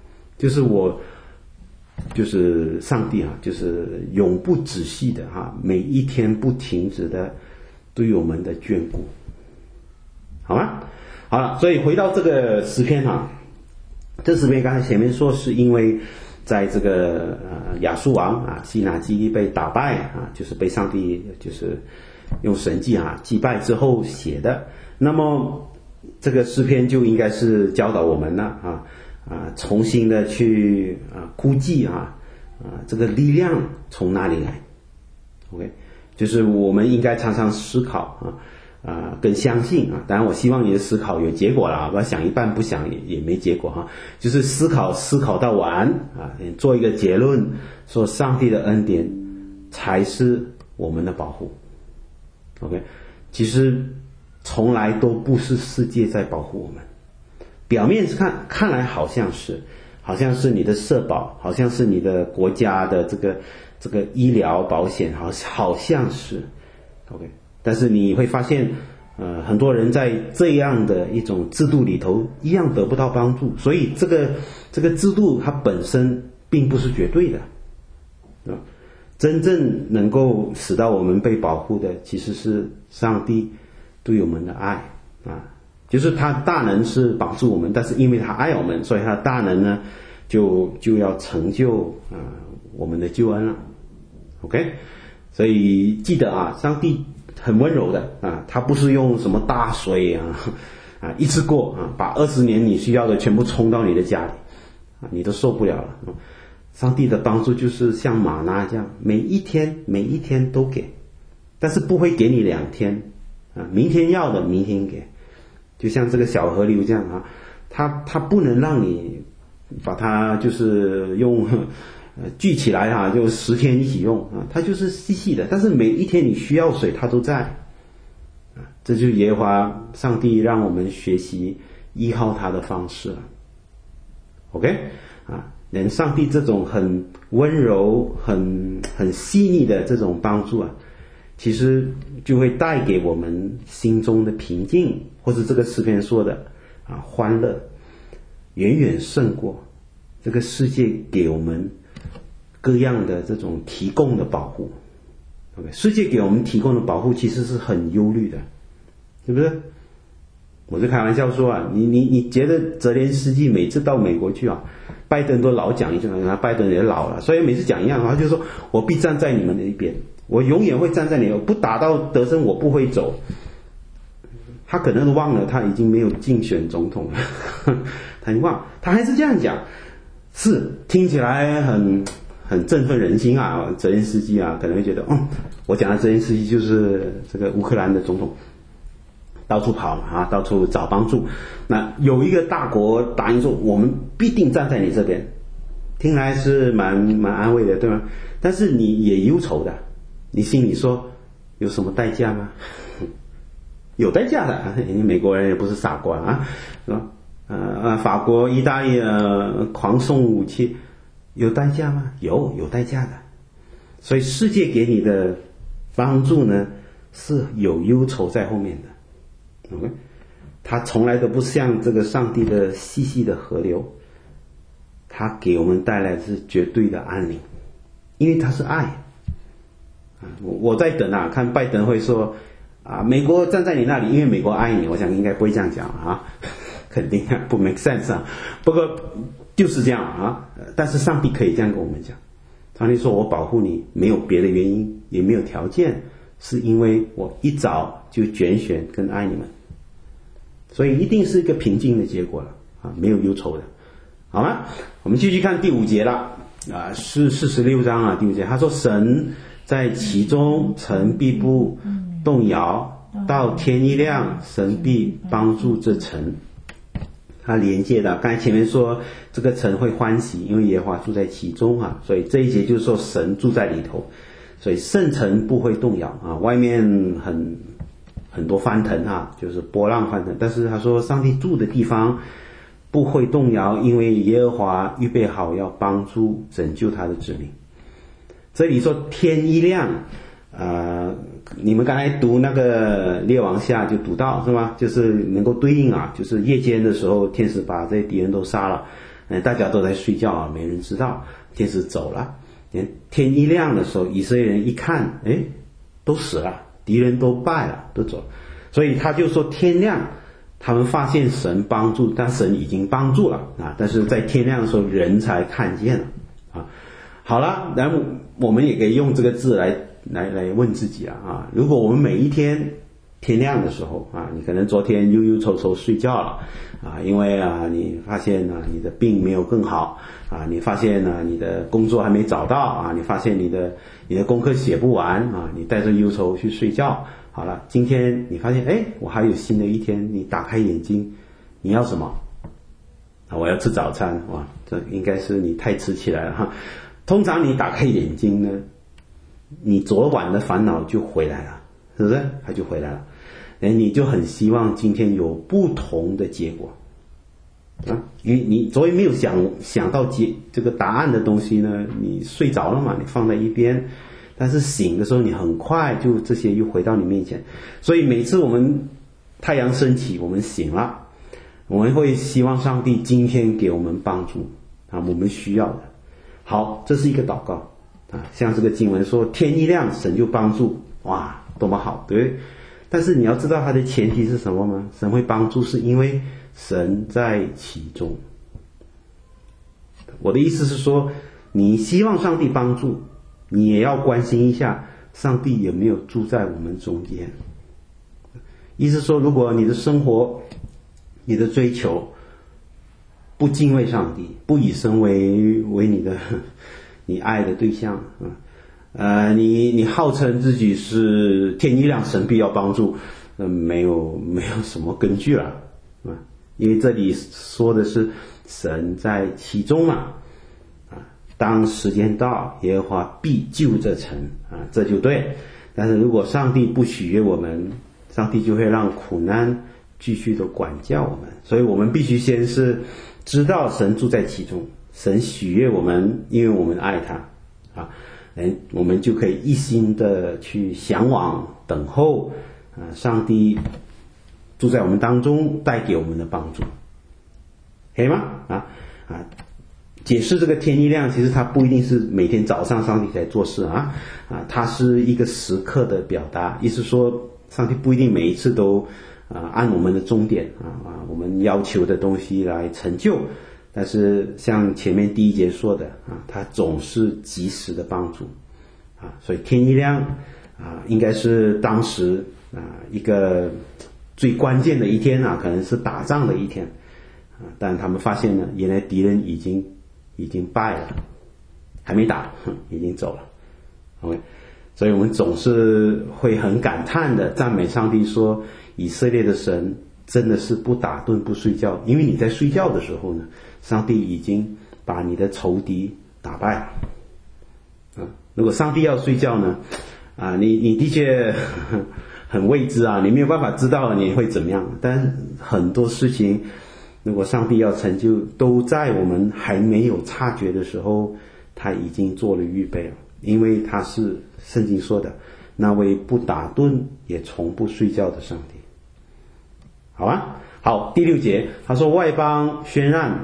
就是上帝就是永不止息的每一天不停止的对我们的眷顾，好吗？好了，所以回到这个诗篇这诗篇刚才前面说是因为在这个亚述王西拿基立被打败就是被上帝就是用神迹击败之后写的。那么这个诗篇就应该是教导我们了重新的去估计这个力量从哪里来。 OK， 就是我们应该常常思考跟相信当然我希望你的思考有结果了不要想一半不想也没结果就是思考到完做一个结论，说上帝的恩典才是我们的保护。 OK， 其实从来都不是世界在保护我们，表面看来好像是你的社保，好像是你的国家的这个医疗保险，好像是 OK， 但是你会发现很多人在这样的一种制度里头一样得不到帮助，所以这个制度它本身并不是绝对的真正能够使到我们被保护的其实是上帝对我们的爱就是他大能是帮助我们，但是因为他爱我们，所以他的大能呢就要成就我们的救恩了。 OK， 所以记得上帝很温柔的他不是用什么大水一次过把20年你需要的全部冲到你的家里你都受不了了。上帝的帮助就是像玛纳这样每一天都给，但是不会给你2天明天要的明天给，就像这个小河流这样它不能让你把它就是用聚起来就10天一起用它就是细细的，但是每一天你需要水它都在这就是耶和华上帝让我们学习依靠他的方式了。 OK连上帝这种很温柔很细腻的这种帮助其实就会带给我们心中的平静，或是这个诗篇说的欢乐，远远胜过这个世界给我们各样的这种提供的保护。 OK， 世界给我们提供的保护其实是很忧虑的，对不对？我就开玩笑说你觉得泽连斯基每次到美国去拜登都老讲一句拜登也老了，所以每次讲一样的话就是说我必站在你们的一边，我永远会站在你，我不打到得胜我不会走。他可能忘了他已经没有竞选总统了他已经忘了，他还是这样讲，是听起来很振奋人心泽连斯基可能会觉得我讲的泽连斯基就是这个乌克兰的总统，到处跑到处找帮助，那有一个大国答应说我们必定站在你这边，听来是蛮安慰的对吗？但是你也忧愁的，你心里说有什么代价吗？有代价的美国人也不是傻瓜是吧？法国意大利狂送武器有代价吗？有代价的。所以世界给你的帮助呢是有忧愁在后面的。它从来都不像这个上帝的细细的河流， 他给我们带来的是绝对的安宁，因为他是爱。我在等看拜登会说美国站在你那里，因为美国爱你，我想应该不会这样讲肯定不 make sense 不过就是这样但是上帝可以这样跟我们讲，上帝说我保护你没有别的原因，也没有条件，是因为我一早就拣选跟爱你们，所以一定是一个平静的结果了没有忧愁的，好吗？我们继续看第5节了是46章第5节，他说神在其中，城必不动摇，到天一亮，神必帮助这城。他连接的，刚才前面说这个城会欢喜，因为耶和华住在其中所以这一节就是说神住在里头，所以圣城不会动摇外面很多翻腾就是波浪翻腾，但是他说上帝住的地方不会动摇，因为耶和华预备好要帮助拯救他的子民。这里说天一亮你们刚才读那个列王下就读到是吗？就是能够对应就是夜间的时候天使把这些敌人都杀了大家都在睡觉没人知道，天使走了，天一亮的时候以色列人一看都死了，敌人都败了，都走了，所以他就说天亮他们发现神帮助，但神已经帮助了但是在天亮的时候人才看见了好了，然后我们也可以用这个字来问自己如果我们每一天天亮的时候你可能昨天忧忧愁愁睡觉了因为你发现你的病没有更好你发现你的工作还没找到你发现你的功课写不完你带着忧愁去睡觉。好了，今天你发现我还有新的一天，你打开眼睛，你要什么我要吃早餐。哇，这应该是你太迟起来了通常你打开眼睛呢，你昨晚的烦恼就回来了，是不是？它就回来了你就很希望今天有不同的结果因为你昨天没有想到这个答案的东西呢，你睡着了嘛，你放在一边，但是醒的时候你很快就这些又回到你面前。所以每次我们太阳升起，我们醒了，我们会希望上帝今天给我们帮助我们需要的。好，这是一个祷告像这个经文说天一亮神就帮助，哇，多么好，对不对？但是你要知道它的前提是什么吗？神会帮助是因为神在其中。我的意思是说，你希望上帝帮助，你也要关心一下上帝有没有住在我们中间。意思说，如果你的生活你的追求不敬畏上帝，不以神为你爱的对象你号称自己是天一亮神必要帮助，没有什么根据了因为这里说的是神在其中当时间到，耶和华必救这城这就对。但是如果上帝不喜悦我们，上帝就会让苦难继续的管教我们。所以我们必须先是知道神住在其中，神喜悦我们，因为我们爱他我们就可以一心的去向往等候上帝住在我们当中带给我们的帮助，可以吗？解释这个天一亮，其实它不一定是每天早上上帝在做事它是一个时刻的表达，意思说上帝不一定每一次都按我们的终点我们要求的东西来成就，但是像前面第1节说的他总是及时的帮助所以天一亮应该是当时一个最关键的一天可能是打仗的一天但他们发现呢，原来敌人已经败了，还没打已经走了OK， 所以我们总是会很感叹的赞美上帝说，以色列的神真的是不打盹不睡觉，因为你在睡觉的时候呢，上帝已经把你的仇敌打败了如果上帝要睡觉呢你的确很未知你没有办法知道你会怎么样，但很多事情如果上帝要成就，都在我们还没有察觉的时候他已经做了预备了，因为他是圣经说的那位不打盹也从不睡觉的上帝。好吧，好，第6节他说外邦喧嚷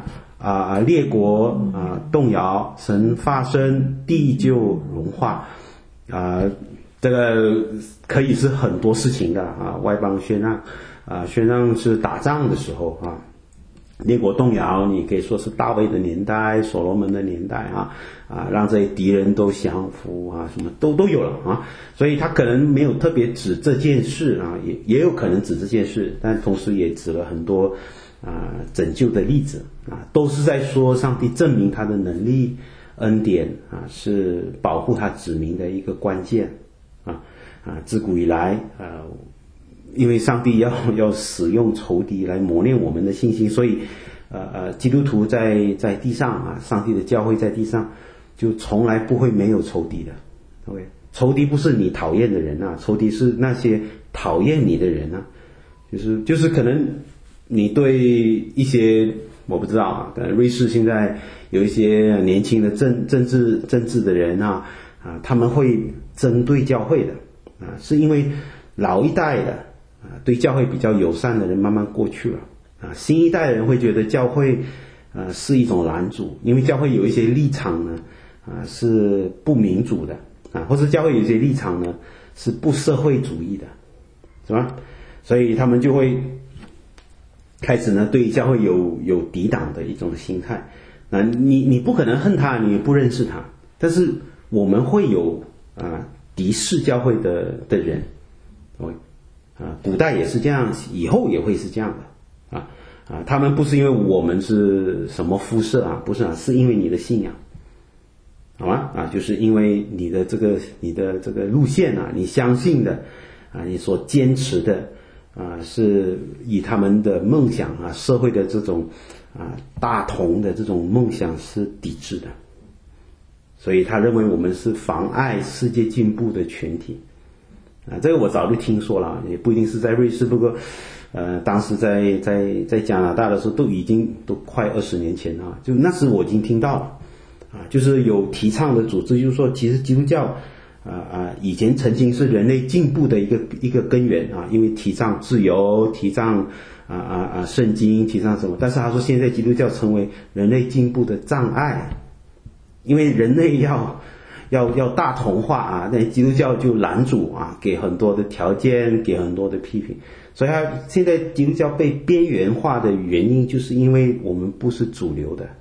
列国动摇，神发声，地就融化这个可以是很多事情的外邦宣让是打仗的时候列国动摇，你可以说是大卫的年代，所罗门的年代让这些敌人都降服什么都有了所以他可能没有特别指这件事也有可能指这件事，但同时也指了很多拯救的例子都是在说上帝证明他的能力恩典是保护他子民的一个关键自古以来因为上帝要使用仇敌来磨练我们的信心，所以基督徒在地上上帝的教会在地上就从来不会没有仇敌的。 OK， 仇敌不是你讨厌的人仇敌是那些讨厌你的人就是可能你对一些我不知道可能瑞士现在有一些年轻的政治的人他们会针对教会的是因为老一代的对教会比较友善的人慢慢过去了新一代人会觉得教会是一种拦阻，因为教会有一些立场呢是不民主的或者教会有一些立场呢是不社会主义的，是吧？所以他们就会开始呢对教会有抵挡的一种心态你不可能恨他，你不认识他，但是我们会有敌视教会的人古代也是这样，以后也会是这样的他们不是因为我们是什么肤色不是是因为你的信仰，好吗就是因为你的这个路线你相信的你所坚持的是以他们的梦想社会的这种大同的这种梦想是抵制的，所以他认为我们是妨碍世界进步的群体这个我早就听说了，也不一定是在瑞士，不过当时在加拿大的时候都快20年前就那时我已经听到了就是有提倡的组织就是说其实基督教以前曾经是人类进步的一个根源因为提倡自由，提倡圣经，提倡什么，但是他说现在基督教成为人类进步的障碍，因为人类要大同化那基督教就拦阻给很多的条件，给很多的批评，所以现在基督教被边缘化的原因就是因为我们不是主流的。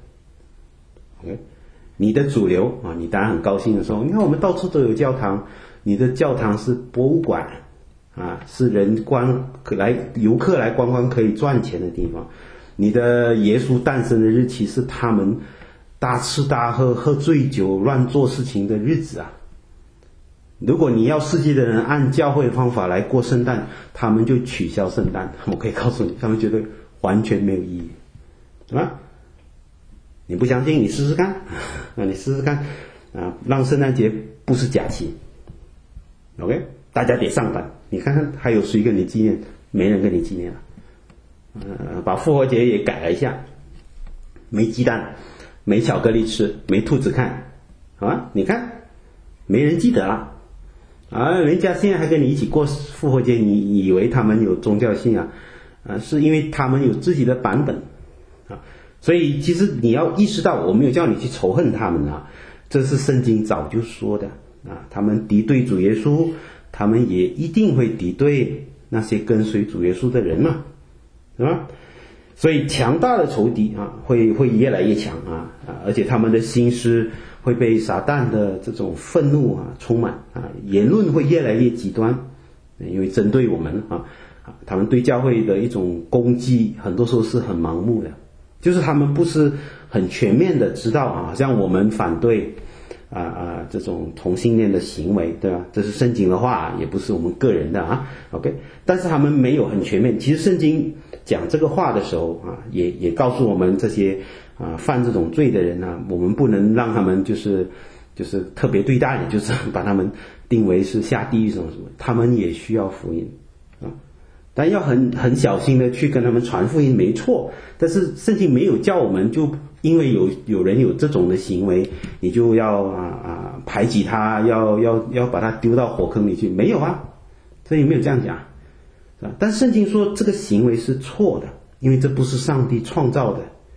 OK， 你的主流你当然很高兴的说，你看我们到处都有教堂，你的教堂是博物馆是游客来观光可以赚钱的地方，你的耶稣诞生的日期是他们大吃大喝，喝醉酒，乱做事情的日子如果你要世界的人按教会的方法来过圣诞，他们就取消圣诞，我可以告诉你，他们觉得完全没有意义，是吧？你不相信你试试看你试试看让圣诞节不是假期 OK， 大家得上班，你看看还有谁跟你纪念？没人跟你纪念了把复活节也改了一下，没鸡蛋，没巧克力吃，没兔子看你看没人记得了人家现在还跟你一起过复活节，你以为他们有宗教信仰是因为他们有自己的版本所以其实你要意识到，我没有叫你去仇恨他们这是圣经早就说的他们敌对主耶稣，他们也一定会敌对那些跟随主耶稣的人嘛，是吧？所以强大的仇敌会越来越强而且他们的心思会被撒旦的这种愤怒充满言论会越来越极端，因为针对我们他们对教会的一种攻击很多时候是很盲目的，就是他们不是很全面的知道像我们反对这种同性恋的行为，对吧？这是圣经的话，也不是我们个人的OK， 但是他们没有很全面。其实圣经讲这个话的时候也告诉我们这些犯这种罪的人我们不能让他们就是特别对待你，就是把他们定为是下地狱什么什么，他们也需要福音但要很小心的去跟他们传福音，没错。但是圣经没有叫我们就因为有人有这种的行为，你就要排挤他，要把他丢到火坑里去，没有圣经没有这样讲但是圣经说这个行为是错的，因为这不是上帝创造的，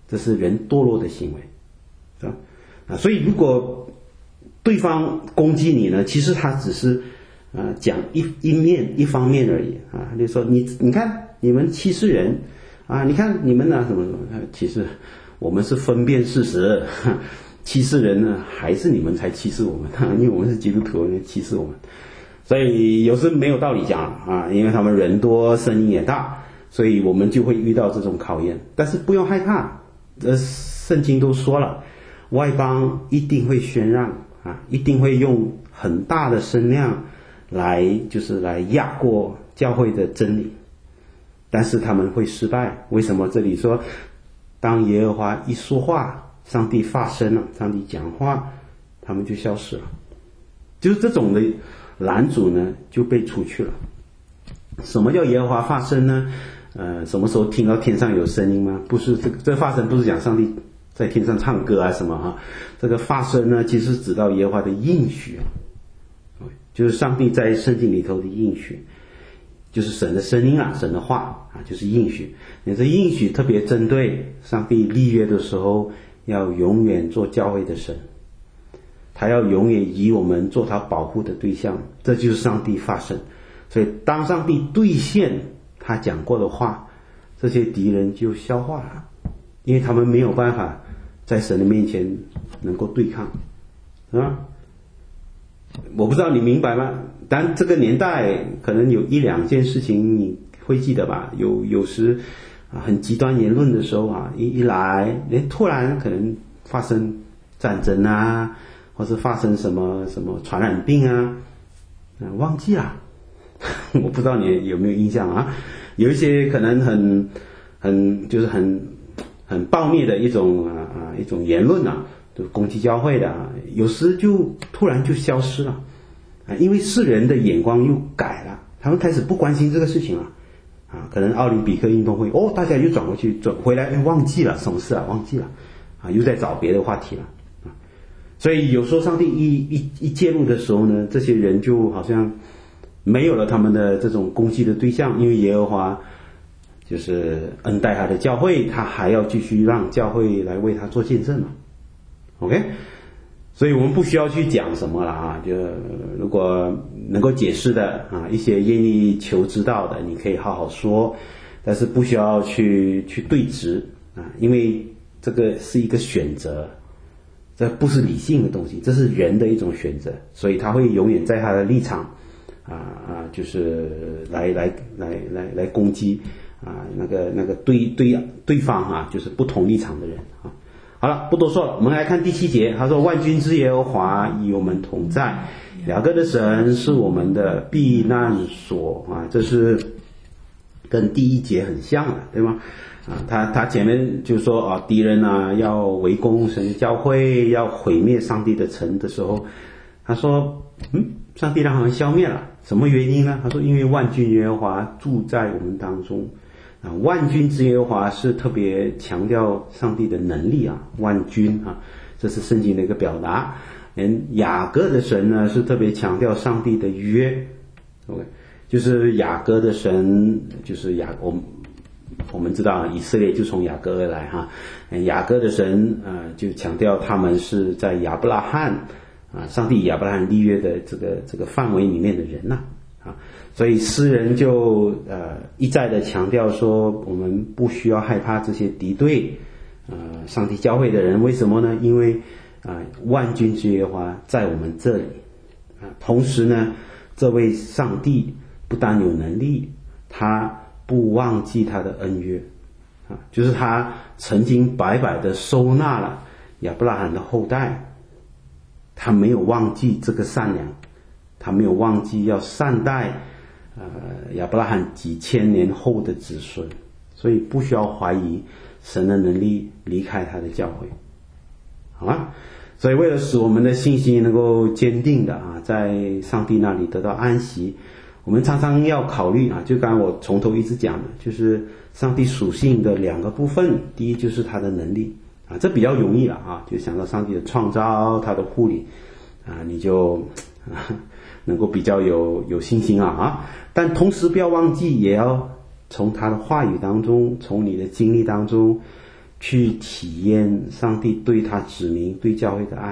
这是人堕落的行为，是吧？所以如果对方攻击你呢，其实他只是讲一方面而已啊，就说你看你们歧视人啊，你看你们呢什么什么，其实我们是分辨事实，歧视人呢还是你们才歧视我们，因为我们是基督徒，歧视我们。所以有时没有道理讲啊，因为他们人多声音也大，所以我们就会遇到这种考验。但是不用害怕，圣经都说了，外邦一定会喧嚷啊，一定会用很大的声量来压过教会的真理，但是他们会失败。为什么？这里说当耶和华一说话，上帝发声了，上帝讲话，他们就消失了，就是这种的拦阻呢就被除去了。什么叫耶和华发声呢？什么时候听到天上有声音吗？不是这发声不是讲上帝在天上唱歌啊什么哈，这个发声呢其实指到耶和华的应许啊，就是上帝在圣经里头的应许，就是神的声音啊，神的话啊，就是应许。你这应许特别针对上帝立约的时候要永远做教会的神，他要永远以我们做他保护的对象，这就是上帝发声。所以当上帝兑现他讲过的话，这些敌人就消化了，因为他们没有办法在神的面前能够对抗，是吧？我不知道你明白吗？但这个年代可能有一两件事情你会记得吧，有时很极端言论的时候啊，一来突然可能发生战争啊，或是发生什么传染病啊，忘记了我不知道你有没有印象啊？有一些可能就是很暴虐的一种言论啊，就攻击教会的啊，有时就突然就消失了啊，因为世人的眼光又改了，他们开始不关心这个事情了啊，可能奥林匹克运动会大家又转回来，忘记了什么事啊，忘记了啊，又在找别的话题了啊，所以有时候上帝一介入的时候呢，这些人就好像没有了他们的这种攻击的对象，因为耶和华就是恩待他的教会，他还要继续让教会来为他做见证嘛。OK， 所以我们不需要去讲什么了啊，就如果能够解释的啊，一些愿意求知道的，你可以好好说，但是不需要去对质啊，因为这个是一个选择，这不是理性的东西，这是人的一种选择，所以他会永远在他的立场就是来攻击啊那个对方啊，就是不同立场的人啊。好了，不多说了，我们来看第7节，他说万军之耶和华与我们同在，雅各的神是我们的避难所啊，这是跟第1节很像的，对吗？啊，他前面就说啊，敌人啊要围攻神的教会，要毁灭上帝的城的时候，他说上帝让他们消灭了，什么原因呢？他说因为万军耶和华住在我们当中啊，万军之耶和华是特别强调上帝的能力啊，万军啊，这是圣经的一个表达。雅各的神呢是特别强调上帝的约 ，OK， 就是雅各的神就是我们知道以色列就从雅各而来哈，雅各的神就强调他们是在亚伯拉罕上帝亚伯拉罕立约的这个范围里面的人呐所以诗人就一再的强调说，我们不需要害怕这些敌对上帝教会的人，为什么呢？因为万军之耶和华在我们这里同时呢，这位上帝不但有能力，他不忘记他的恩约就是他曾经白白的收纳了亚伯拉罕的后代，他没有忘记这个善良，他没有忘记要善待亚伯拉罕几千年后的子孙，所以不需要怀疑神的能力离开他的教会，好吗？所以为了使我们的信心能够坚定的在上帝那里得到安息，我们常常要考虑就刚才我从头一直讲的，就是上帝属性的2个部分。第一就是他的能力这比较容易了就想到上帝的创造，他的护理你就能够比较有信心但同时不要忘记，也要从他的话语当中，从你的经历当中去体验上帝对他子民对教会的爱。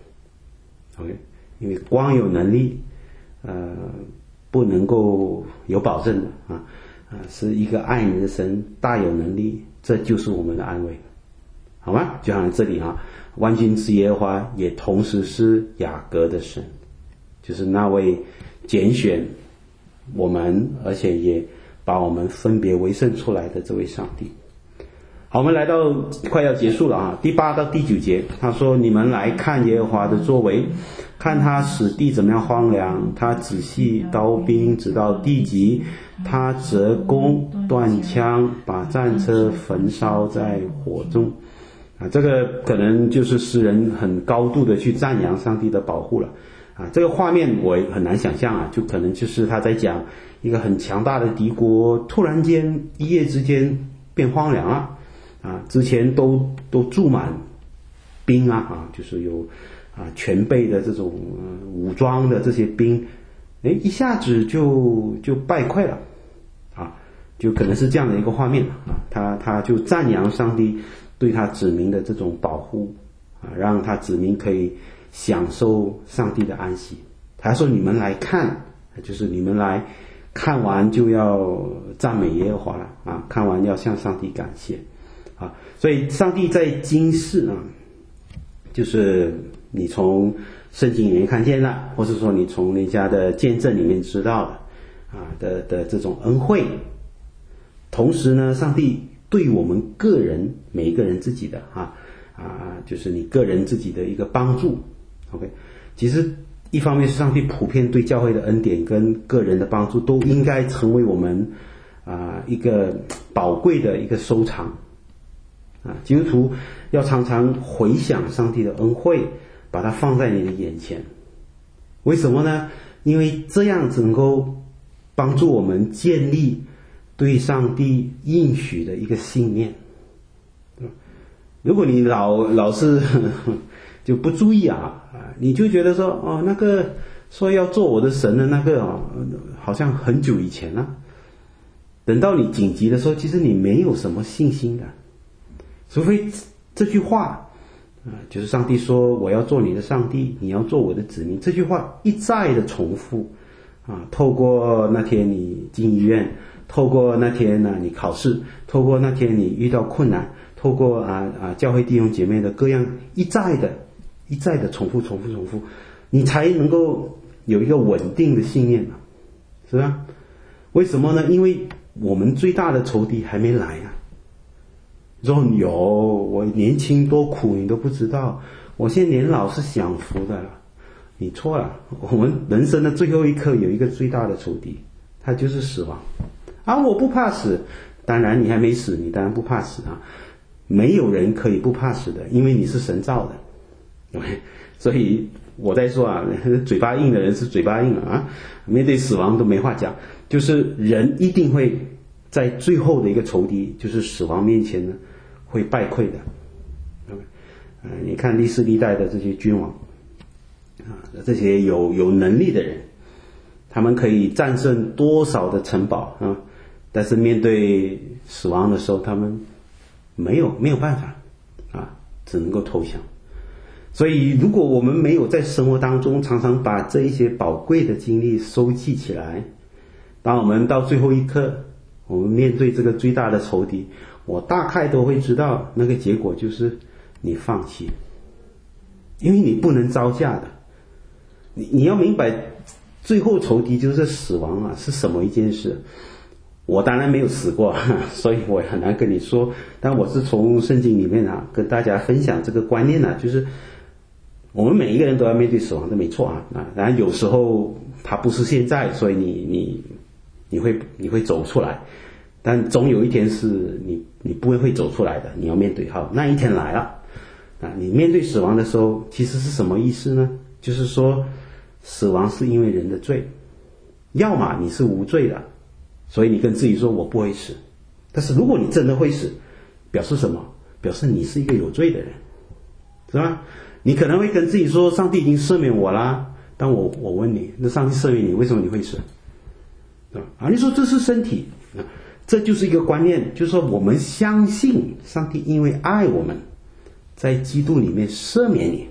OK， 因为光有能力不能够有保证的是一个爱你的神大有能力，这就是我们的安慰，好吗？就像这里万军之耶和华也同时是雅各的神，就是那位拣选我们而且也把我们分别为圣出来的这位上帝。好，我们来到快要结束了第8到第9节，他说：你们来看耶和华的作为，看他使地怎么样荒凉，他仔细刀兵直到地极，他折弓断枪，把战车焚烧在火中。这个可能就是诗人很高度的去赞扬上帝的保护了这个画面我也很难想象就可能就是他在讲一个很强大的敌国突然间一夜之间变荒凉了之前都驻满兵就是有全备的这种武装的这些兵，一下子就败溃了就可能是这样的一个画面他就赞扬上帝对他子民的这种保护让他子民可以享受上帝的安息。他说你们来看，就是你们来看完就要赞美耶和华了看完要向上帝感谢所以上帝在今世就是你从圣经里面看见了，或是说你从人家的见证里面知道的这种恩惠。同时呢，上帝对我们个人每一个人自己的就是你个人自己的一个帮助。 OK， 其实一方面是上帝普遍对教会的恩典跟个人的帮助都应该成为我们一个宝贵的一个收藏基督徒要常常回想上帝的恩惠，把它放在你的眼前。为什么呢？因为这样子能够帮助我们建立对上帝应许的一个信念。如果你老是就不注意你就觉得说那个说要做我的神的那个好像很久以前了。等到你紧急的时候，其实你没有什么信心的，除非这句话就是上帝说我要做你的上帝，你要做我的子民，这句话一再的重复透过那天你进医院，透过那天你考试，透过那天你遇到困难，透过教会弟兄姐妹的各样一再的重复，你才能够有一个稳定的信念是吧？为什么呢？因为我们最大的仇敌还没来说我年轻多苦你都不知道，我现在年老是享福的了。你错了，我们人生的最后一刻有一个最大的仇敌，它就是死亡我不怕死。当然你还没死，你当然不怕死没有人可以不怕死的，因为你是神造的，okay？ 所以我在说嘴巴硬的人是嘴巴硬了面对死亡都没话讲，就是人一定会在最后的一个仇敌就是死亡面前呢会败溃的。你看历世历代的这些君王这些有能力的人，他们可以战胜多少的城堡但是面对死亡的时候他们没有办法只能够投降。所以如果我们没有在生活当中常常把这一些宝贵的经历收集起来，当我们到最后一刻我们面对这个最大的仇敌，我大概都会知道那个结果就是你放弃，因为你不能招架的。你要明白最后仇敌就是死亡是什么一件事。我当然没有死过所以我很难跟你说，但我是从圣经里面跟大家分享这个观念就是我们每一个人都要面对死亡，这没错当然有时候它不是现在，所以你会走出来，但总有一天是你不会走出来的，你要面对好那一天来了你面对死亡的时候其实是什么意思呢？就是说死亡是因为人的罪，要么你是无罪的，所以你跟自己说我不会死。但是如果你真的会死，表示什么？表示你是一个有罪的人，是吧？你可能会跟自己说上帝已经赦免我啦，但我问你，那上帝赦免你，为什么你会死？你说这是身体， 这就是一个观念，就是说我们相信上帝因为爱我们，在基督里面赦免你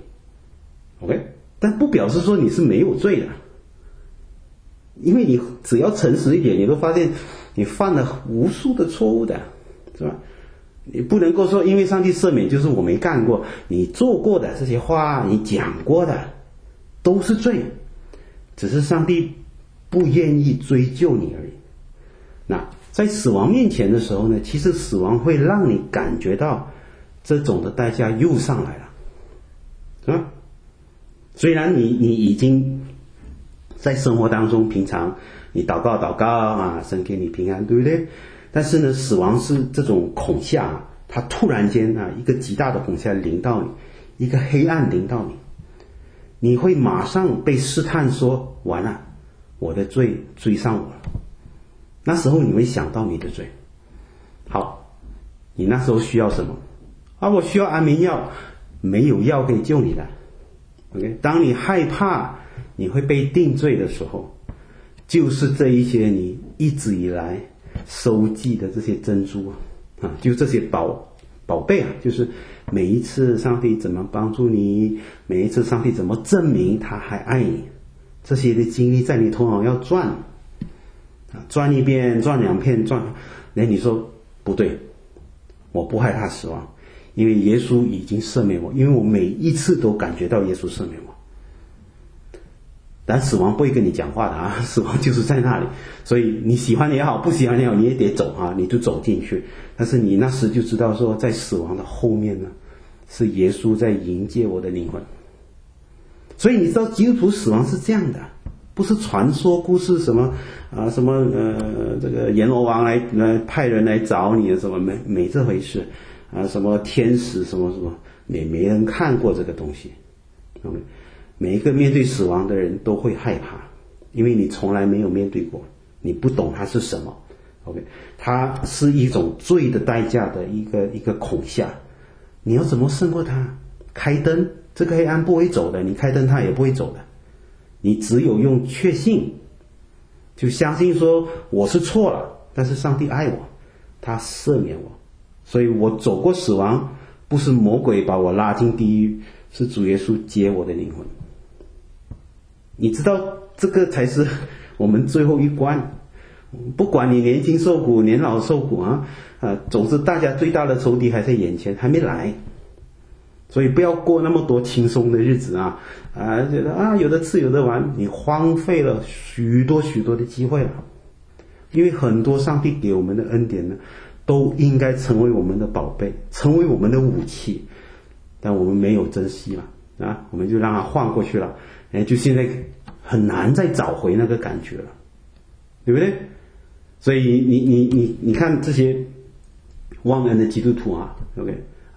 OK， 但不表示说你是没有罪的，因为你只要诚实一点，你都发现你犯了无数的错误的，是吧？你不能够说因为上帝赦免就是我没干过，你做过的这些话，你讲过的都是罪，只是上帝不愿意追究你而已。那在死亡面前的时候呢，其实死亡会让你感觉到这种的代价又上来了，是吧？虽然你已经在生活当中平常你祷告啊，神给你平安，对不对？但是呢，死亡是这种恐吓，它突然间一个极大的恐吓临到你，一个黑暗临到你，你会马上被试探说，完了，我的罪追上我了。那时候你会想到你的罪。好，你那时候需要什么？我需要安眠药，没有药可以救你的。OK， 当你害怕你会被定罪的时候，就是这一些你一直以来收集的这些珍珠就这些宝贝就是每一次上帝怎么帮助你，每一次上帝怎么证明他还爱你，这些的经历在你头脑要转一遍，转两遍，你说不对，我不害怕死亡，因为耶稣已经赦免我，因为我每一次都感觉到耶稣赦免我。但死亡不会跟你讲话的死亡就是在那里，所以你喜欢也好，不喜欢也好，你也得走你就走进去。但是你那时就知道说，在死亡的后面呢，是耶稣在迎接我的灵魂。所以你知道基督徒死亡是这样的，不是传说故事什么这个阎罗王来派人来找你什么没这回事什么天使什么没人看过这个东西。每一个面对死亡的人都会害怕，因为你从来没有面对过，你不懂它是什么。OK， 它是一种罪的代价的一个恐吓，你要怎么胜过它？开灯，这个黑暗不会走的，你开灯它也不会走的。你只有用确信，就相信说我是错了，但是上帝爱我，他赦免我，所以我走过死亡，不是魔鬼把我拉进地狱，是主耶稣接我的灵魂。你知道这个才是我们最后一关，不管你年轻受苦年老受苦总之大家最大的仇敌还在眼前，还没来。所以不要过那么多轻松的日子觉得有的吃有的玩，你荒废了许多的机会了。因为很多上帝给我们的恩典呢，都应该成为我们的宝贝，成为我们的武器，但我们没有珍惜了我们就让它晃过去了，就现在很难再找回那个感觉了，对不对？所以你看这些忘恩的基督徒OK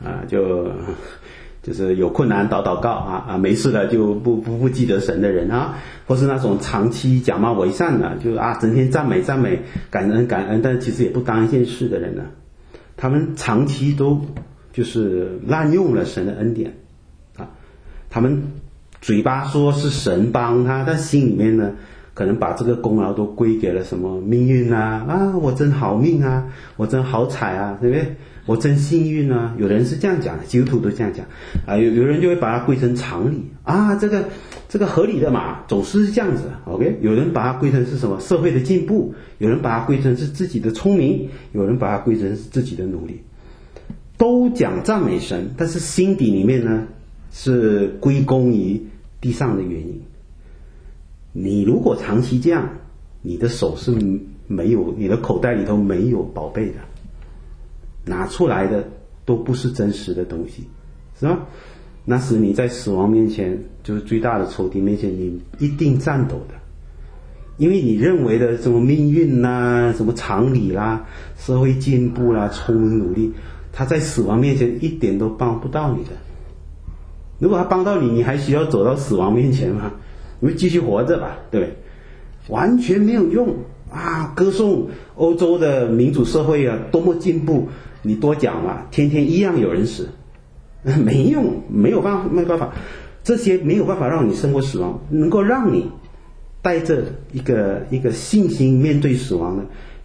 就是有困难祷告没事了就不记得神的人或是那种长期假冒伪善的，就整天赞美感恩，但其实也不当一件事的人呢，他们长期都就是滥用了神的恩典他们嘴巴说是神帮他，但心里面呢，可能把这个功劳都归给了什么命运我真好命我真好彩对不对？我真幸运有人是这样讲的，基督徒都这样讲有人就会把它归成常理这个合理的嘛，总是这样子 OK， 有人把它归成是什么社会的进步，有人把它归成是自己的聪明，有人把它归成是自己的努力，都讲赞美神，但是心底里面呢是归功于地上的原因。你如果长期这样，你的手是没有，你的口袋里头没有宝贝的，拿出来的都不是真实的东西，是吧？那时你在死亡面前，就是最大的仇敌面前，你一定颤抖的，因为你认为的什么命运什么常理社会进步聪明努力，他在死亡面前一点都帮不到你的。如果他帮到你，你还需要走到死亡面前吗？你会继续活着吧，对不对？完全没有用歌颂欧洲的民主社会多么进步，你多讲天天一样有人死，没用，没有办法，这些没有办法让你胜过死亡。能够让你带着一个信心面对死亡的，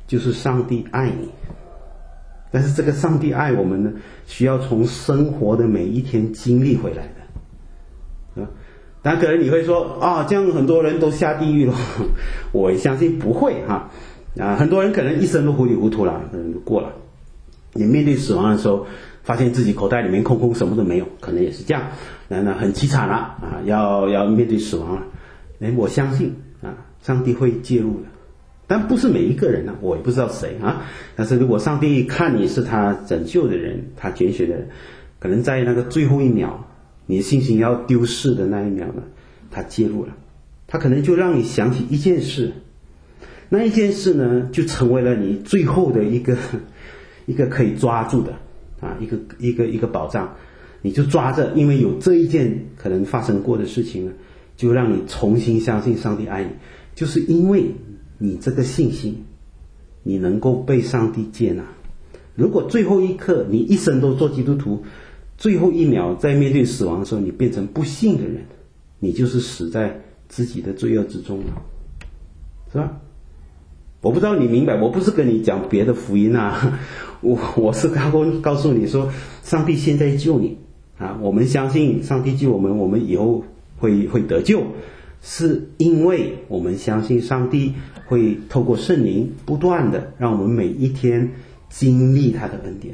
就是上帝爱你。但是这个上帝爱我们呢，需要从生活的每一天经历回来的。当然可能你会说啊，这样很多人都下地狱了。我相信不会哈。很多人可能一生都糊里糊涂了，可能就过了。你面对死亡的时候，发现自己口袋里面空空，什么都没有，可能也是这样。那很凄惨了啊，要面对死亡了。我相信上帝会介入的，但不是每一个人我也不知道谁啊。但是如果上帝看你是他拯救的人，他拣选的人，可能在那个最后一秒，你的信心要丢失的那一秒呢，他介入了，他可能就让你想起一件事，那一件事呢，就成为了你最后的一个可以抓住的一个保障，你就抓着，因为有这一件可能发生过的事情呢，就让你重新相信上帝爱你，就是因为你这个信心，你能够被上帝接纳。如果最后一刻你一生都做基督徒，最后一秒在面对死亡的时候，你变成不信的人，你就是死在自己的罪恶之中了，是吧？我不知道你明白，我不是跟你讲别的福音我是告诉你说，上帝现在救你我们相信上帝救我们，我们以后会得救，是因为我们相信上帝会透过圣灵不断的让我们每一天经历他的恩典。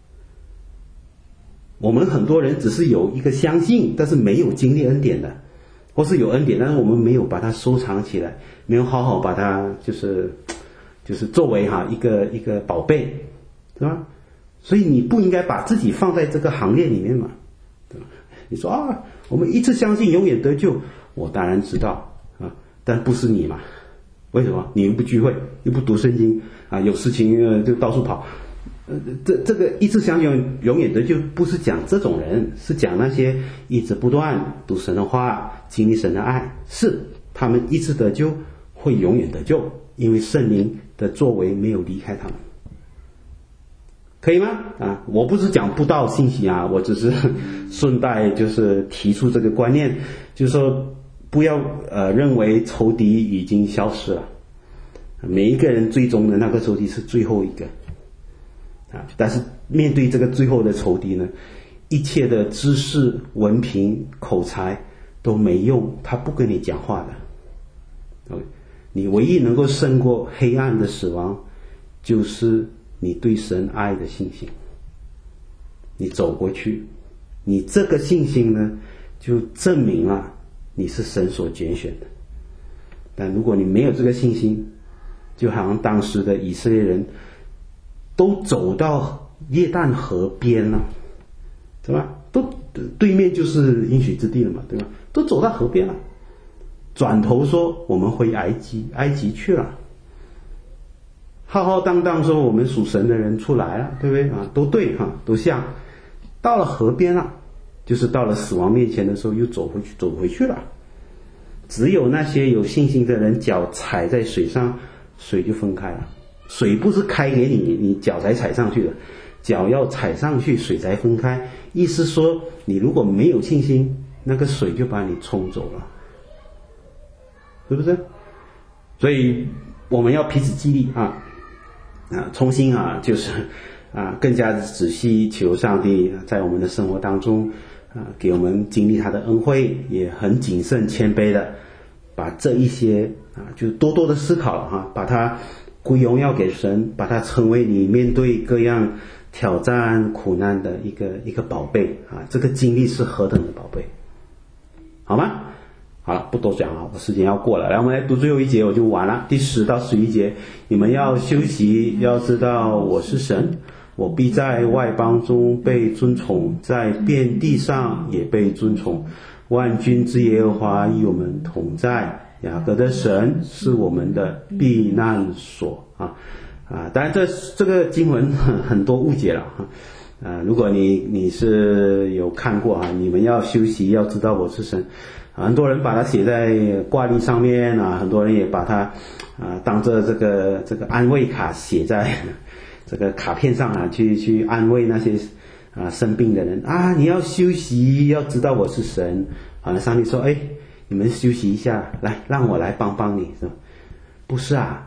我们很多人只是有一个相信，但是没有经历恩典的，或是有恩典，但是我们没有把它收藏起来，没有好好把它就是作为一个宝贝，对吧？所以你不应该把自己放在这个行列里面嘛，对吧？你说我们一次相信永远得救，我当然知道但不是你嘛？为什么？你又不聚会，又不读圣经有事情就到处跑。这个一次相信永远得救，不是讲这种人，是讲那些一直不断读神的话，经历神的爱，是他们一次得救会永远得救，因为圣灵的作为没有离开他们，可以吗？我不是讲布道信息我只是顺带就是提出这个观念，就是说不要认为仇敌已经消失了，每一个人最终的那个仇敌是最后一个但是面对这个最后的仇敌呢，一切的知识、文凭、口才都没用，他不跟你讲话的。你唯一能够胜过黑暗的死亡，就是你对神爱的信心。你走过去，你这个信心呢，就证明了你是神所拣选的。但如果你没有这个信心，就好像当时的以色列人都走到约旦河边了，对吧？都对面就是应许之地了嘛，对吧？都走到河边了，转头说我们回埃及去了，浩浩荡荡说我们属神的人出来了，对不对都对都像。到了河边了，就是到了死亡面前的时候又走回去了。只有那些有信心的人脚踩在水上，水就分开了。水不是开给你，你脚才踩上去的，脚要踩上去，水才分开。意思说，你如果没有信心，那个水就把你冲走了，是不是？所以我们要彼此激励重新就是更加仔细求上帝在我们的生活当中给我们经历他的恩惠，也很谨慎谦卑的把这一些就多多的思考了把它归荣耀给神，把它成为你面对各样挑战苦难的一个宝贝这个经历是何等的宝贝，好吗？好了，不多讲我时间要过了，来我们来读最后一节我就完了。第10到11节，你们要休息，要知道我是神，我必在外邦中被尊崇，在遍地上也被尊崇。万军之耶和华与我们同在，雅各的神是我们的避难所当然这个经文很多误解了如果你是有看过你们要休息，要知道我是神很多人把它写在挂历上面很多人也把它当着这个安慰卡写在这个卡片上去安慰那些生病的人你要休息，要知道我是神上帝说你们休息一下，来让我来帮帮你，是吧？不是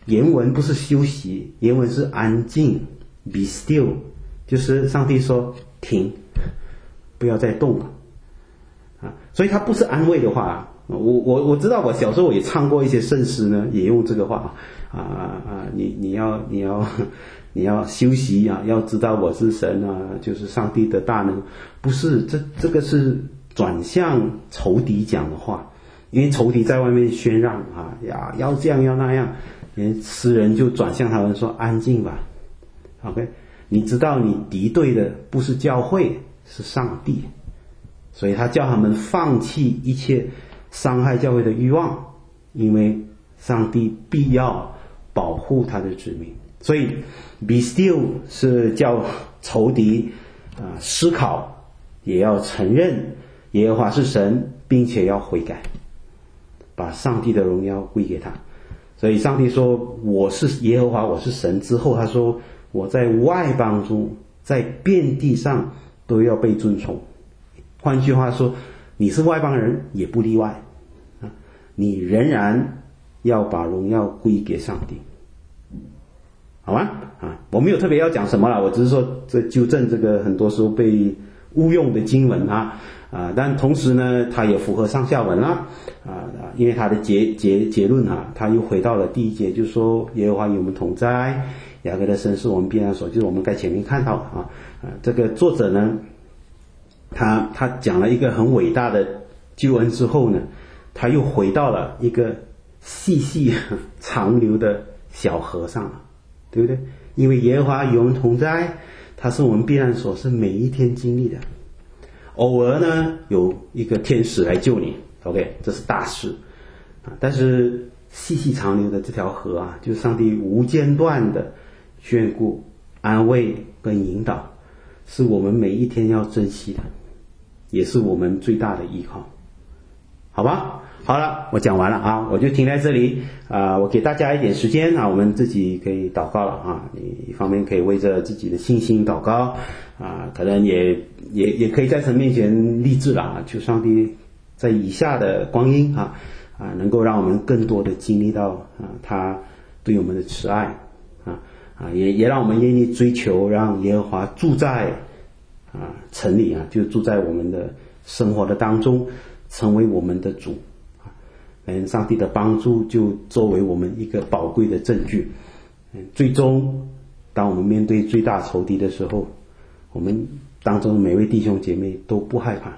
原文不是休息，原文是安静 ，be still， 就是上帝说停，不要再动了啊。所以它不是安慰的话。我知道，我小时候也唱过一些圣诗呢，也用这个话你要休息啊，要知道我是神啊，就是上帝的大能，不是这个是转向仇敌讲的话，因为仇敌在外面宣让啊，要这样要那样，诗人就转向他们说安静吧 ，OK， 你知道你敌对的不是教会，是上帝，所以他叫他们放弃一切伤害教会的欲望，因为上帝必要保护他的子民。所以 be still 是叫仇敌思考，也要承认耶和华是神，并且要悔改，把上帝的荣耀归给他。所以上帝说我是耶和华，我是神之后，他说我在外邦中，在遍地上都要被尊崇。换句话说，你是外邦人也不例外，你仍然要把荣耀归给上帝，好吗？我没有特别要讲什么了，我只是说这纠正这个很多时候被误用的经文但同时呢，它也符合上下文啦因为它的结论它又回到了第一节，就是说耶和华与我们同在，雅各的神是我们避难所，就是我们在前面看到的这个作者呢，他讲了一个很伟大的救恩之后呢，他又回到了一个细细长流的小河上了，对不对？因为耶和华与我们同在，他是我们避难所，是每一天经历的。偶尔呢，有一个天使来救你 ，OK， 这是大事但是细细长流的这条河就是上帝无间断的眷顾、安慰跟引导，是我们每一天要珍惜的，也是我们最大的依靠，好吧？好了，我讲完了我就停在这里我给大家一点时间我们自己可以祷告了你一方面可以为着自己的信心祷告可能也可以在神面前立志了求上帝在以下的光阴能够让我们更多的经历到他对我们的慈爱也让我们愿意追求让耶和华住在城里就住在我们的生活的当中，成为我们的主上帝的帮助就作为我们一个宝贵的证据最终当我们面对最大仇敌的时候，我们当中每位弟兄姐妹都不害怕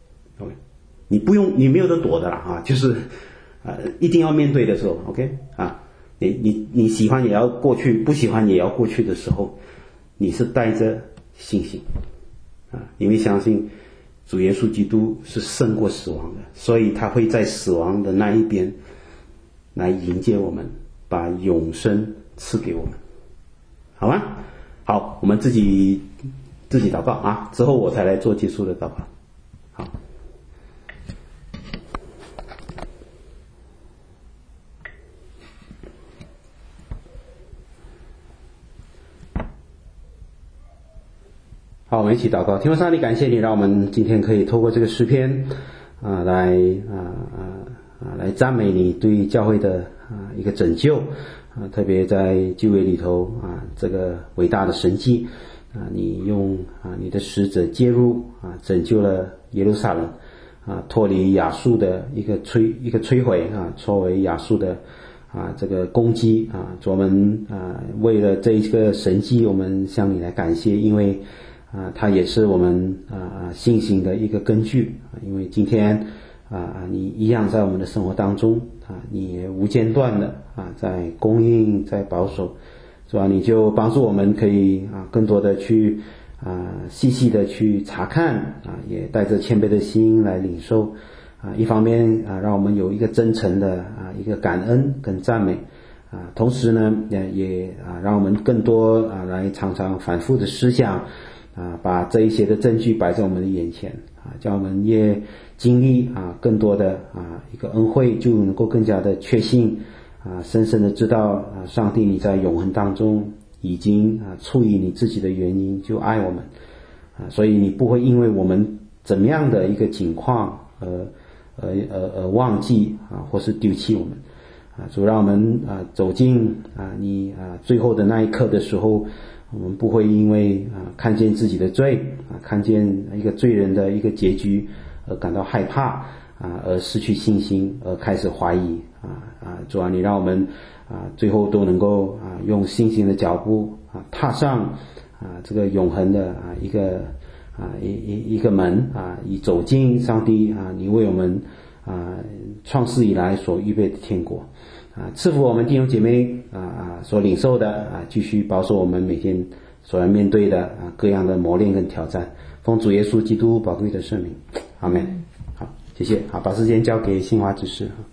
你没有得躲的啦就是一定要面对的时候 OK 你喜欢也要过去，不喜欢也要过去的时候，你是带着信心因为相信主耶稣基督是胜过死亡的，所以他会在死亡的那一边来迎接我们，把永生赐给我们，好吗？好，我们自己祷告之后我才来做结束的祷告。好，好，我们一起祷告。天父上帝，感谢你，让我们今天可以透过这个诗篇来赞美你对教会的一个拯救特别在旧约里头这个伟大的神迹你用你的使者介入拯救了耶路撒冷脱离亚述的一个摧毁作为亚述的这个攻击我们为了这一个神迹，我们向你来感谢，因为它也是我们信心的一个根据因为今天你一样在我们的生活当中你也无间断的在供应，在保守，是吧？你就帮助我们可以更多的去细细的去查看也带着谦卑的心来领受一方面让我们有一个真诚的一个感恩跟赞美同时呢也让我们更多来常常反复的思想把这一些的证据摆在我们的眼前叫我们也经历更多的一个恩惠，就能够更加的确信深深的知道上帝你在永恒当中已经出于你自己的原因就爱我们所以你不会因为我们怎么样的一个情况而忘记或是丢弃我们主让我们走进你最后的那一刻的时候，我们不会因为看见自己的罪看见一个罪人的一个结局而感到害怕而失去信心而开始怀疑主啊，你让我们最后都能够用信心的脚步踏上这个永恒的一个门以走进上帝你为我们创世以来所预备的天国赐福我们弟兄姐妹所领受的继续保守我们每天所要面对的各样的磨练跟挑战，奉主耶稣基督宝贵的圣名，阿们。好，谢谢。好，把时间交给新华执事。